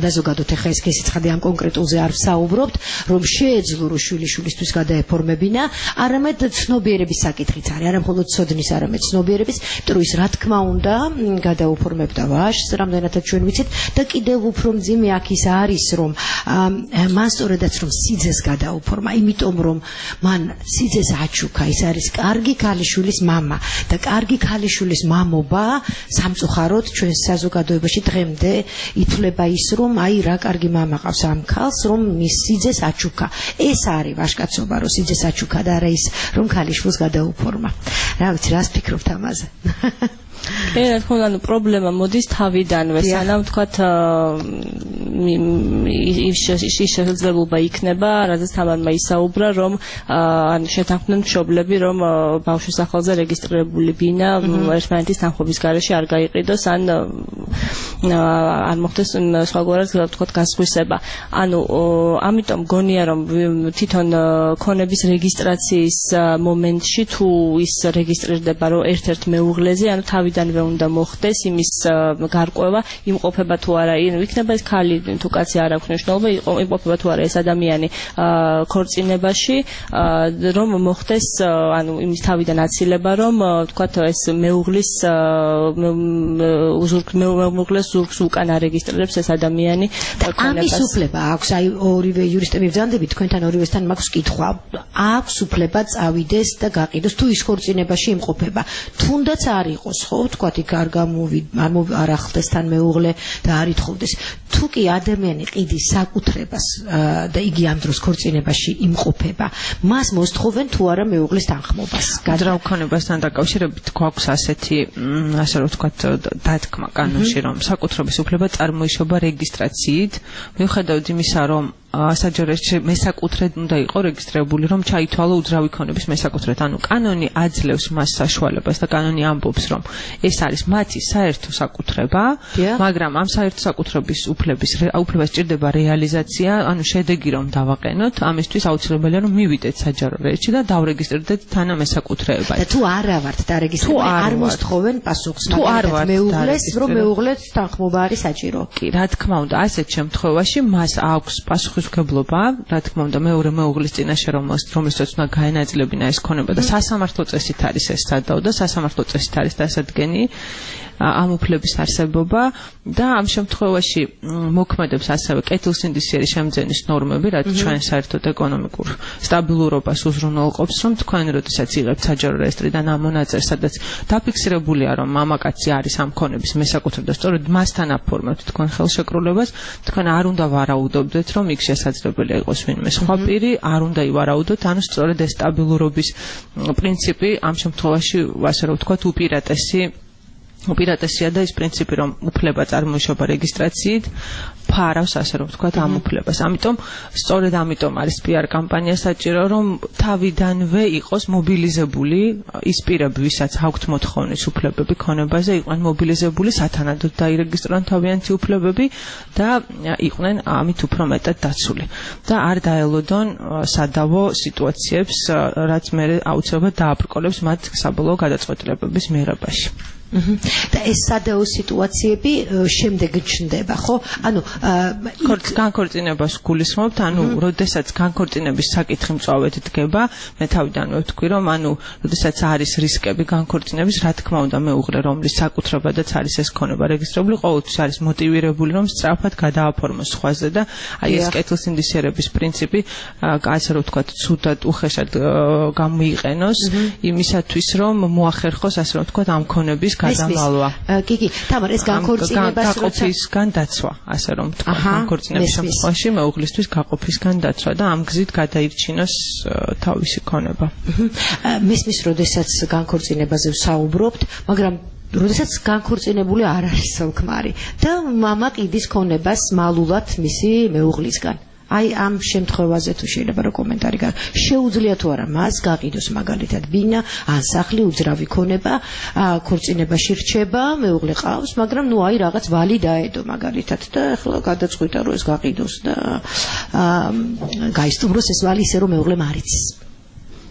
Speaker 3: დავუშვებდოთ ეხლა ეს კესიცხადე ამ კონკრეტულზე არ ვსაუბრობთ, რომ შეეძლო რომ შვილიშვილისთვის გადაეფორმებინა, არამედ ცნობიერების საკითხიც არის, არა მხოლოდ ცოდნის, არამედ ცნობიერების, იმიტომ რომ ის რა თქმა უნდა გადაუფორმებდა ვაჟს, რამდენადაც ჩვენ ვიცით და კიდევ უფრო მძიმე აქ ის არის, რომ მან სწორედაც რომ სიძეს გადაუფორმა, იმიტომ რომ მან სიძეს აჩუქა, ის არის კარგი ქალიშვილის მამა და კარგი ქალიშვილის მამობა სამწუხაროდ ჩვენ საზოგადოებაში დღემდე ითვლება ის, რომ აი რა კარგი მამა ყავს ამ ქალს, რომ მის სიძეს აჩუქა. ეს არის ვაჟკაცობა, რომ სიძეს აჩუქა და არა ის, რომ ქალიშვილს გადაუფორმა. რა ვიცი, რას ფიქრობთ ამაზე?
Speaker 5: კი, რა თქმა უნდა, პრობლემა მოდის თავიდანვე, სანამ თქვათ ის შესაძლებლობა იქნება, რადგან თავადმა ისაუბრა, რომ ან შეთანხმდნენ მშობლები, რომ ბავშვის სახელზე რეგისტრირებული ბინა ერთმანეთის თანხმობის გარეშე არ გაიყიდოს, ან არ მოხდეს სხვაგვარად თქვათ გასხვისება. ანუ ამიტომ გონია, რომ თვითონ ქონების რეგისტრაციის მომენტში თუ ის რეგისტრირდება, რომ ერთ-ერთ მეუღლეზე, ანუ თავიდანვე უნდა მოხდეს იმის გარკვევა, იმყოფება თუ არა, იქნება ეს ქალი თუ კაცი არ აქვს მნიშვნელობა, იმყოფება თუ არა ეს ადამიანი ქორწინებაში, რომ მოხდეს ანუ იმის თავიდან აცილება, რომ თქვათ ეს მეუღლის მეუღლეს ზურგს უკან არეგისტრირებს ეს ადამიანი ქორწინებას.
Speaker 3: ამის უფლება აქვს, აი ორივე იურისტები ვძანდებით, თქვენთან ორივესთან მაქვს კითხვა. აქვს უფლება წავიდეს და გაყიდოს თუ ის ქორწინებაში იმყოფება. თუნდაც არ იყოს, ხო, თქვათ იქ არ გამოვიდა, არ ახლდეს თან მეუღლე და არ ითხოვდეს. თუ კი ადამიანი ყიდის საკუთრებას და იგი ამ დროს ქორწინებაში იმყოფება, მას მოსთხოვენ თუ არა მეუღლის თანხმობას.
Speaker 4: გადაუქონებასთან დაკავშირებით გვაქვს ასეთი, ასე რომ ვთქვათ, დათქმა კანონში, რომ საკუთრების უფლება წარმოიშობა რეგისტრაციით, მიუხედავად იმისა, რომ საჯაროში მესაკუთრედ უნდა იყო რეგისტრირებული, რომ ჩაითვალო უძრავი ქონების მესაკუთრედ. ანუ კანონი აძლევს მას საშუალებას და კანონი ამბობს, რომ ეს არის მათი საერთო საკუთრება, მაგრამ ამ საერთო საკუთრების უფლების უფლებას სჭირდება რეალიზაცია, ანუ შედეგი რომ დავაყენოთ, ამისთვის აუცილებელია რომ მივიდეთ საჯარო რეესტრში და დავრეგისტრირდეთ თანამესაკუთრეებად.
Speaker 3: და თუ არა ვართ დარეგისტრირებული, არ მოსთხოვენ პასუხს, მაგრამ მეუღლეს, რომ მეუღლეს თანხმობა არის საჭირო.
Speaker 4: კი, რა თქმა უნდა, ასეთ შემთხვევაში მას აქვს პასუხისმგებლობა, რა თქმა უნდა, მეორე მეუღლის წინაშე რომელსაც უნდა გაენაწილებინა ეს ქონება და სასამართლო წესით არის ეს სადავ და სასამართლო წესით არის დასადგენი ამ უფლების არსებობა და ამ შემთხვევაში მოქმედებს ასევე კეთილსინდისიერი შემძენის ნორმები, რაც ჩვენ საერთოდ ეკონომიკურ სტაბილურობას უზრუნველყოფს, რომ თქვენ როდესაც იღებთ საჯარო რეესტრიდან ამ მონაწერს, სადაც დაფიქსირებულია, რომ მამაკაცი არის ამ ქონების მესაკუთრე და სწორედ მასთან აფორმებთ თქვენ ხელშეკრულებას, თქვენ არ უნდა ვარაუდობდეთ, რომ იქ შესაძლებელია იყოს ვინმე სხვა პირი, არ უნდა ივარაუდოთ, ანუ სწორედ ეს სტაბილურობის პრინციპი ამ შემთხვევაში, ასე რომ ვთქვათ, უპირატესი უპირატესია და ის პრინციპი, რომ უფლება წარმოიშობა რეგისტრაციით, ფარავს, ასე რომ ვთქვათ, ამ უფლებას. ამიტომ, სწორედ ამიტომ არის პიარ კამპანია საჭირო, რომ თავიდანვე იყოს მობილიზებული ის პირები, ვისაც აქვთ მოთხოვნის უფლებები ქონებაზე, იყვნენ მობილიზებული, სათანადოდ დაირეგისტრირონ თავიანთი უფლებები და იყვნენ ამით უფრო მეტად დაცული. და არ დაელოდონ სადავო სიტუაციებს, რაც მე აუცილებლად დააბრკოლებს მათ საბოლოო გადაწყვეტილებების მიღებაში.
Speaker 3: და ეს სადავო სიტუაციები შემდეგ ჩნდება, ხო? ანუ
Speaker 4: განქორწინებას გულისხმობთ, ანუ როდესაც განქორწინების საკითხი მწვავედ დგება, მე თავიდანვე ვთქვი, რომ ანუ როდესაც არის რისკები განქორწინების, რა თქმა უნდა, მეუღლე, რომლის საკუთრებადაც არის ეს ქონება რეგისტრირებული, ყოველთვის არის მოტივირებული, რომ სწრაფად გადააფორმოს სხვაზე და აი ეს კეთილსინდისიერების პრინციპი, ასე რომ ვთქვათ, ცუდად უხეშად გამოიყენოს იმისათვის, რომ მოახერხოს, ასე რომ ვთქვათ, ამ ქონების გადამალვა.
Speaker 3: კი, კი, თამარ, ეს განქორწინებას
Speaker 4: გაყოფისგან დაცვა, ასე რომ თქვა, განქორწინების შემთხვევაში მეუღლისთვის გაყოფისგან დაცვა და ამ გზით გადაირჩინოს თავისი ქონება.
Speaker 3: მისმის, როდესაც განქორწინებაზე ვსაუბრობთ, მაგრამ როდესაც განქორწინებული არ არის სოლქმარი და მამა ყიდის ქონებას მალულად მისი მეუღლისგან. აი ამ შემთხვევაზე თუ შეიძლება რა კომენტარი გა შეუძლია თუ არა მას გაყიდოს მაგალითად ბინა ან სახლი უძრავი ქონება ქორწინებაში რჩება მეუღლე ყავს მაგრამ ნუ აი რაღაც ვალი დაედო მაგალითად და ახლა გადაწყვიტა რომ ეს გაყიდოს და გაისტუმროს ეს ვალი ისე რომ მეუღლე მარიცის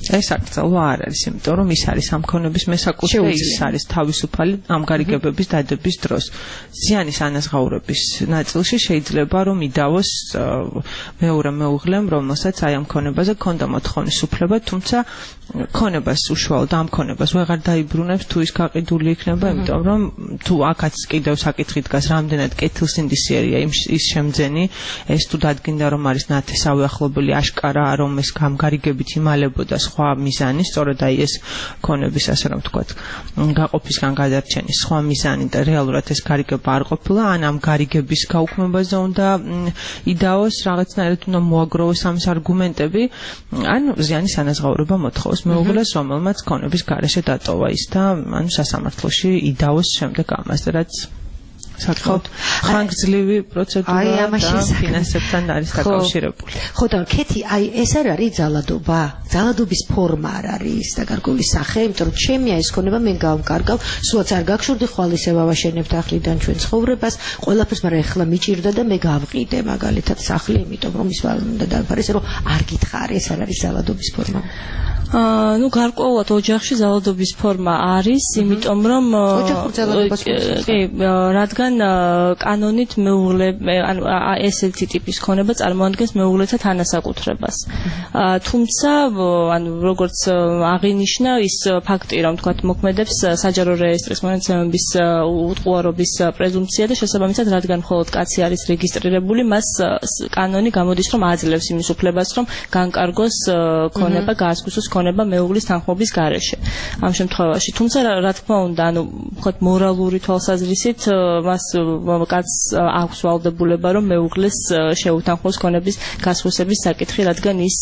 Speaker 4: ეს აკრძალვა არ არის, იმიტომ რომ ის არის ამ ქონების მესაკუთრე, ის არის თავისუფალი ამ გარიგებების დადების დროს. ზიანის ანაზღაურების ნაწილში შეიძლება რომ იდავოს მეორე მეუღლემ, რომელსაც აი ამ ქონებაზე ქონდა მოთხოვნის უფლება, თუმცა ქონებას უშუალოდ ამ ქონებას ვეღარ დაიბრუნებს თუ ის გაყიდული იქნება, იმიტომ რომ თუ აქაც კიდევ საკითხი დგას, რამდენად კეთილსინდისიერია ის შემძენი, ეს თუ დადგინდა რომ არის ნათესავი ახლობელი აშკარაა რომ ეს გამგარიგებით იმალებოდა სხვა მიზანი, სწორედ აი ეს ქონების ასე რომ ვთქვათ, გაყოფისგან გადარჩენის სხვა მიზანი და რეალურად ეს გარიგება არ ყოფილა, ან ამ გარიგების გაუქმებაზე უნდა იდაოს, რაღაცნაირად უნდა მოაგროვოს ამის არგუმენტები, ან ზიანის ანაზღაურება მოთხოვს მეუღლეს, რომელმაც ქონების გარეშე დატოვა ის და ანუ სასამართლოში იდაოს შემდეგ ამაზე, რაც საკმაოდ ხანგრძლივი პროცედურაა და ფინანსებთან არის დაკავშირებული.
Speaker 3: ხო და კეთი, აი ეს არ არის ძალადობა? ძალადობის ფორმა არ არის დაკარგული სახე, იმიტომ რომ ჩემია ეს ქონება მე გავკარგავ, სულაც არ გაგშურდი ხვალ ისე ვავაშენებთ ახლიდან ჩვენ ცხოვრებას, ყველაფერს, მაგრამ ეხლა მიჭირდა და მე გავყიდე მაგალითად სახლი, იმიტომ რომ ის უნდა დაფარეს, რომ არ გითხარი, ეს არ არის ძალადობის ფორმა.
Speaker 5: აა ნუ გარკვეულად ოჯახში ძალადობის ფორმა არის, იმიტომ რომ
Speaker 3: ოჯახურ ძალადობას
Speaker 5: კი, რადგან კანონით მეუღლე ანუ ესეთი ტიპის ქონება წარმოადგენს მეუღლეთა თანასაკუთრებას. თუმცა ანუ როგორც აღინიშნა ის ფაქტი, რომ თქვათ მოქმედებს საჯარო რეესტრის მონაცემების უტყუარობის პრეზუმპცია და შესაბამისად რადგან მხოლოდ კაცი არის რეგისტრირებული, მას კანონი გამოდის რომ აძლევს იმის უფლებას, რომ განკარგოს ქონება, გაასკუსოს ქონება მეუღლის თანხმობის გარეშე. ამ შემთხვევაში, თუმცა რა თქმა უნდა, ანუ ვთქვათ მორალური თვალსაზრისით მას კაცს აქვს ვალდებულება, რომ მეუღლეს შეუთანხმოს ქონების გასხვისების საკითხი, რადგან ის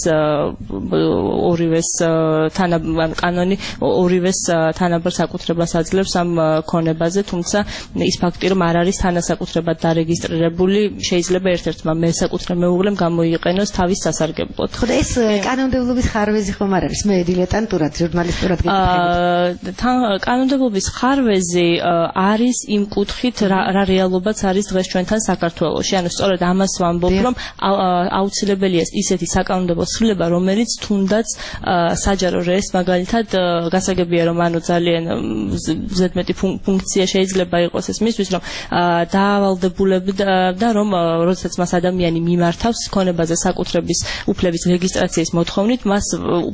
Speaker 5: ორივეს თანა ანუ კანონი ორივეს თანაბარ საკუთრებას აძლევს ამ ქონებაზე, თუმცა ის ფაქტი, რომ არ არის თანასაკუთრებად დარეგისტრირებული, შეიძლება ერთ-ერთმა მესაკუთრე მეუღლემ გამოიყენოს თავის სასარგებლოდ.
Speaker 3: ხო და ეს კანონმდებლობის ხარვეზი ხომ არ არის? მე დილეტანტურად, ჟურნალისტურად გეკითხებით.
Speaker 5: აა კანონმდებლობის ხარვეზი არის იმ კუთხით რა რეალობაც არის დღეს ჩვენთან საქართველოში. ანუ სწორედ ამას ვამბობ, რომ აუცილებელია ისეთი საკანონმდებლო ცვლილება, რომელიც თუნდაც საჯარო რეესტრს მაგალითად გასაგებია, რომ ანუ ძალიან ზედმეტი ფუნქცია შეიძლება იყოს ეს მისთვის, რომ დაავალდებულებდა და რომ როდესაც მას ადამიანი მიმართავს ქონებაზე საკუთრების უფლების რეგისტრაციის მოთხოვნით, მას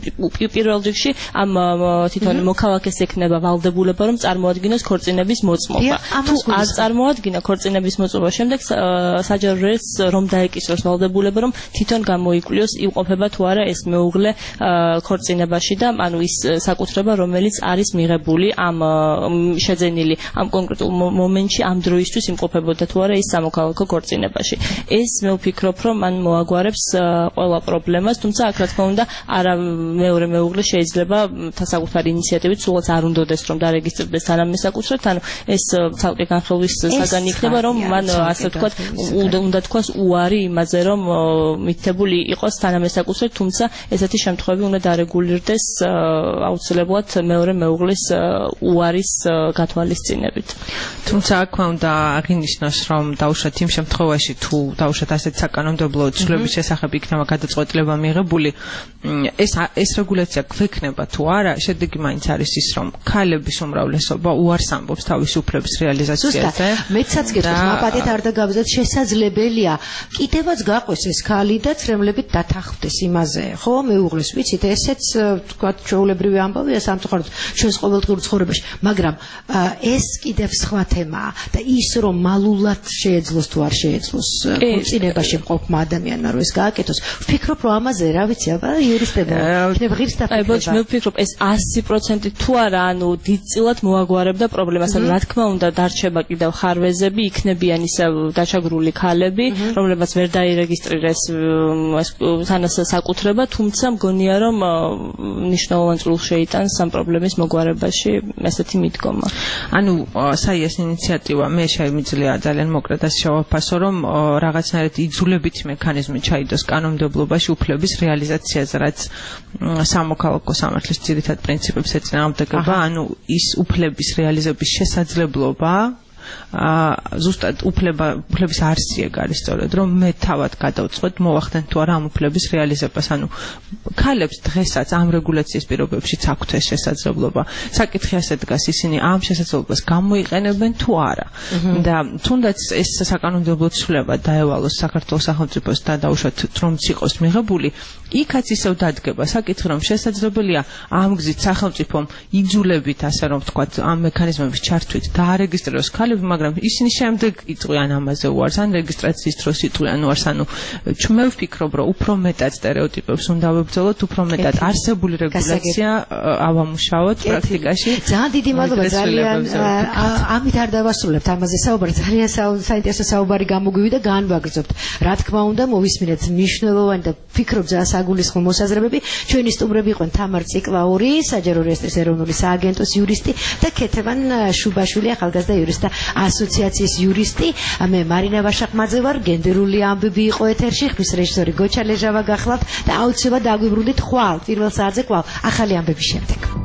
Speaker 5: პირველ რიგში ამ თვითონ მოქალაქეს ექნება ვალდებულება, რომ წარმოადგინოს ქორწინების მოწმობა. თუ არ წარმოადგინა ქორწინების მოწმობა, შემდეგ საჯარო რეესტრს რომ დაეკისროს ვალდებულება, რომ თვითონ გამოიკვლიოს იმყოფება თუ არა ეს მეუღლე ქორწინებაში და ანუ ის საკუთრება, რომელიც არის მიღებული ამ შეძენილი ამ კონკრეტულ მომენტში ამ დროისთვის იმყოფებოდა თუ არა ის სამოქალაქო ქორწინებაში. ეს მე ვფიქრობ, რომ მან მოაგვარებს ყველა პრობლემას, თუმცა აქ რა თქმა უნდა არა მეორე მეუღლე შეიძლება საკუთარი ინიციატივით სულაც არ უნდადეს რომ დარეგისტრდეს თანამესაკუთრედ, ანუ ეს ცალკე განხილვის საგანი იქნება, რომ მან ასე ვთქვათ უნდა თქვას უარი იმაზე, რომ მითითებული იყოს თანამესაკუთრედ, თუმცა ესეთი შემთხვევები უნდა დარეგულირდეს აუცილებლად მეორე მეუღლის უარის გათვალისწინებით.
Speaker 4: თუმცა აქვე უნდა აღინიშნოს, რომ დაუშვათ იმ შემთხვევაში, თუ დაუშვათ ასეთ საკანონმდებლო ცვლილების შესახებ იქნება გადაწყვეტილება მიღებული, ეს ეს რეგულაცია გვექნება თუ არა, შედეგი მაინც არის ის, რომ ქალების უმრავლესობა უარს ამბობს თავის უფლების რეალიზაციაზე.
Speaker 3: მეცაც გეტყვით, მაპატეთ არ დაგაბზოთ, შესაძლებელია კიდევაც გაყოს ეს ქალი და ცრემლებით დათანხმდეს იმაზე, ხო, მეუღლეს, ვიცით, ესეც თქვა ჩვეულებრივი ამბავია სამწუხაროდ ჩვენს ყოველდღიურ ცხოვრებაში, მაგრამ ეს კიდევ სხვა თემაა და ის რომ მალულად შეეძლოს თუ არ შეეძლოს ქორწინებაში მყოფმა ადამიანმა რომ ეს გააკეთოს, ვფიქრობ რომ ამაზე რა ვიცი, აბა იურისტებმა იქნება ღირს დაფიქრება.
Speaker 5: აი, მე ვფიქრობ ეს ასი პროცენტი თუ არა, ანუ დიდწილად მოაგვარებდა პრობლემას, ანუ რა თქმა უნდა დარჩება კიდევ ხარვეზები, იქნებიან ისე დაჩაგრული ქალები, რომლებსაც ვერ დაირეგისტრირეს თანასაკუთრება, თუმცა მგონია რომ მნიშვნელოვან წვლილს შეიტანს ამ პრობლემის მოგვარებაში ესეთი მიდგომა.
Speaker 4: ანუ საიას ინიციატივა მე შემიძლია ძალიან მოკლედ ასე შევაფასო, რომ რაღაცნაირად იძულებითი მექანიზმი ჩაიდოს კანონმდებლობაში უფლების რეალიზაციაზე, რაც სამოქალაქო სამართლის ძირითად პრინციპებს ეწინააღმდეგება, ანუ ის უფლების რეალიზების შესაძლებლობა ზუსტად უფლება უფლების არსია არის სწორედ რომ მე თავად გადავწყვეტ მოვახდენ თუ არა ამ უფლების რეალიზებას ანუ ქალებს დღესაც ამ რეგულაციის პირობებშიც აქვთ ეს შესაძლებლობა საკითხი ასე დგას ისინი ამ შესაძლებლობას გამოიყენებენ თუ არა და თუნდაც ეს საკანონმდებლო ცვლილება დაევალოს საქართველოს სახელმწიფოს და დაუშვათ რომც იყოს მიღებული იქაც ისევ დადგება საკითხი რომ შესაძლებელია ამ გზით სახელმწიფომ იძულებით ასე რომ ვთქვათ ამ მექანიზმების ჩართვით დაარეგისტრიროს ქალები მაგრამ ისინი შემდეგ იწყვიან ამაზე უარს ან რეგისტრაციის დროს იწყვიან უარს ანუ მე ვფიქრობ რომ უფრო მეტად სტერეოტიპებს უნდა ვებრძოლოთ უფრო მეტად არსებული რეგულაცია ავამუშავოთ პრაქტიკაში
Speaker 3: ძალიან დიდი მადლობა ძალიან ამით არ დავასრულებთ ამაზე საუბარი ძალიან საინტერესო საუბარი გამოგვივიდა განვაგრძობთ რა თქმა უნდა მოვისმინეთ მნიშვნელოვანი და ფიქრობ ძალიან საგულისხმო მოსაზრებები ჩვენი სტუმრები იყვნენ თამარ ციკლაური საჯარო რეესტრის ეროვნული სააგენტოს იურისტი და ქეთევან შუბაშვილი ახალგაზრდა იურისტთა ასოციაციის იურისტი მე მარინა ვაშაყმაძე ვარ გენდერული ამბები იყო ეთერში ხმის რეჟისორი გოჩა ლეჟავა გახლავთ და აუცილებლად დაგვიბრუნდით ხვალ პირველ საათზე კვალ ახალი ამბების შემდეგ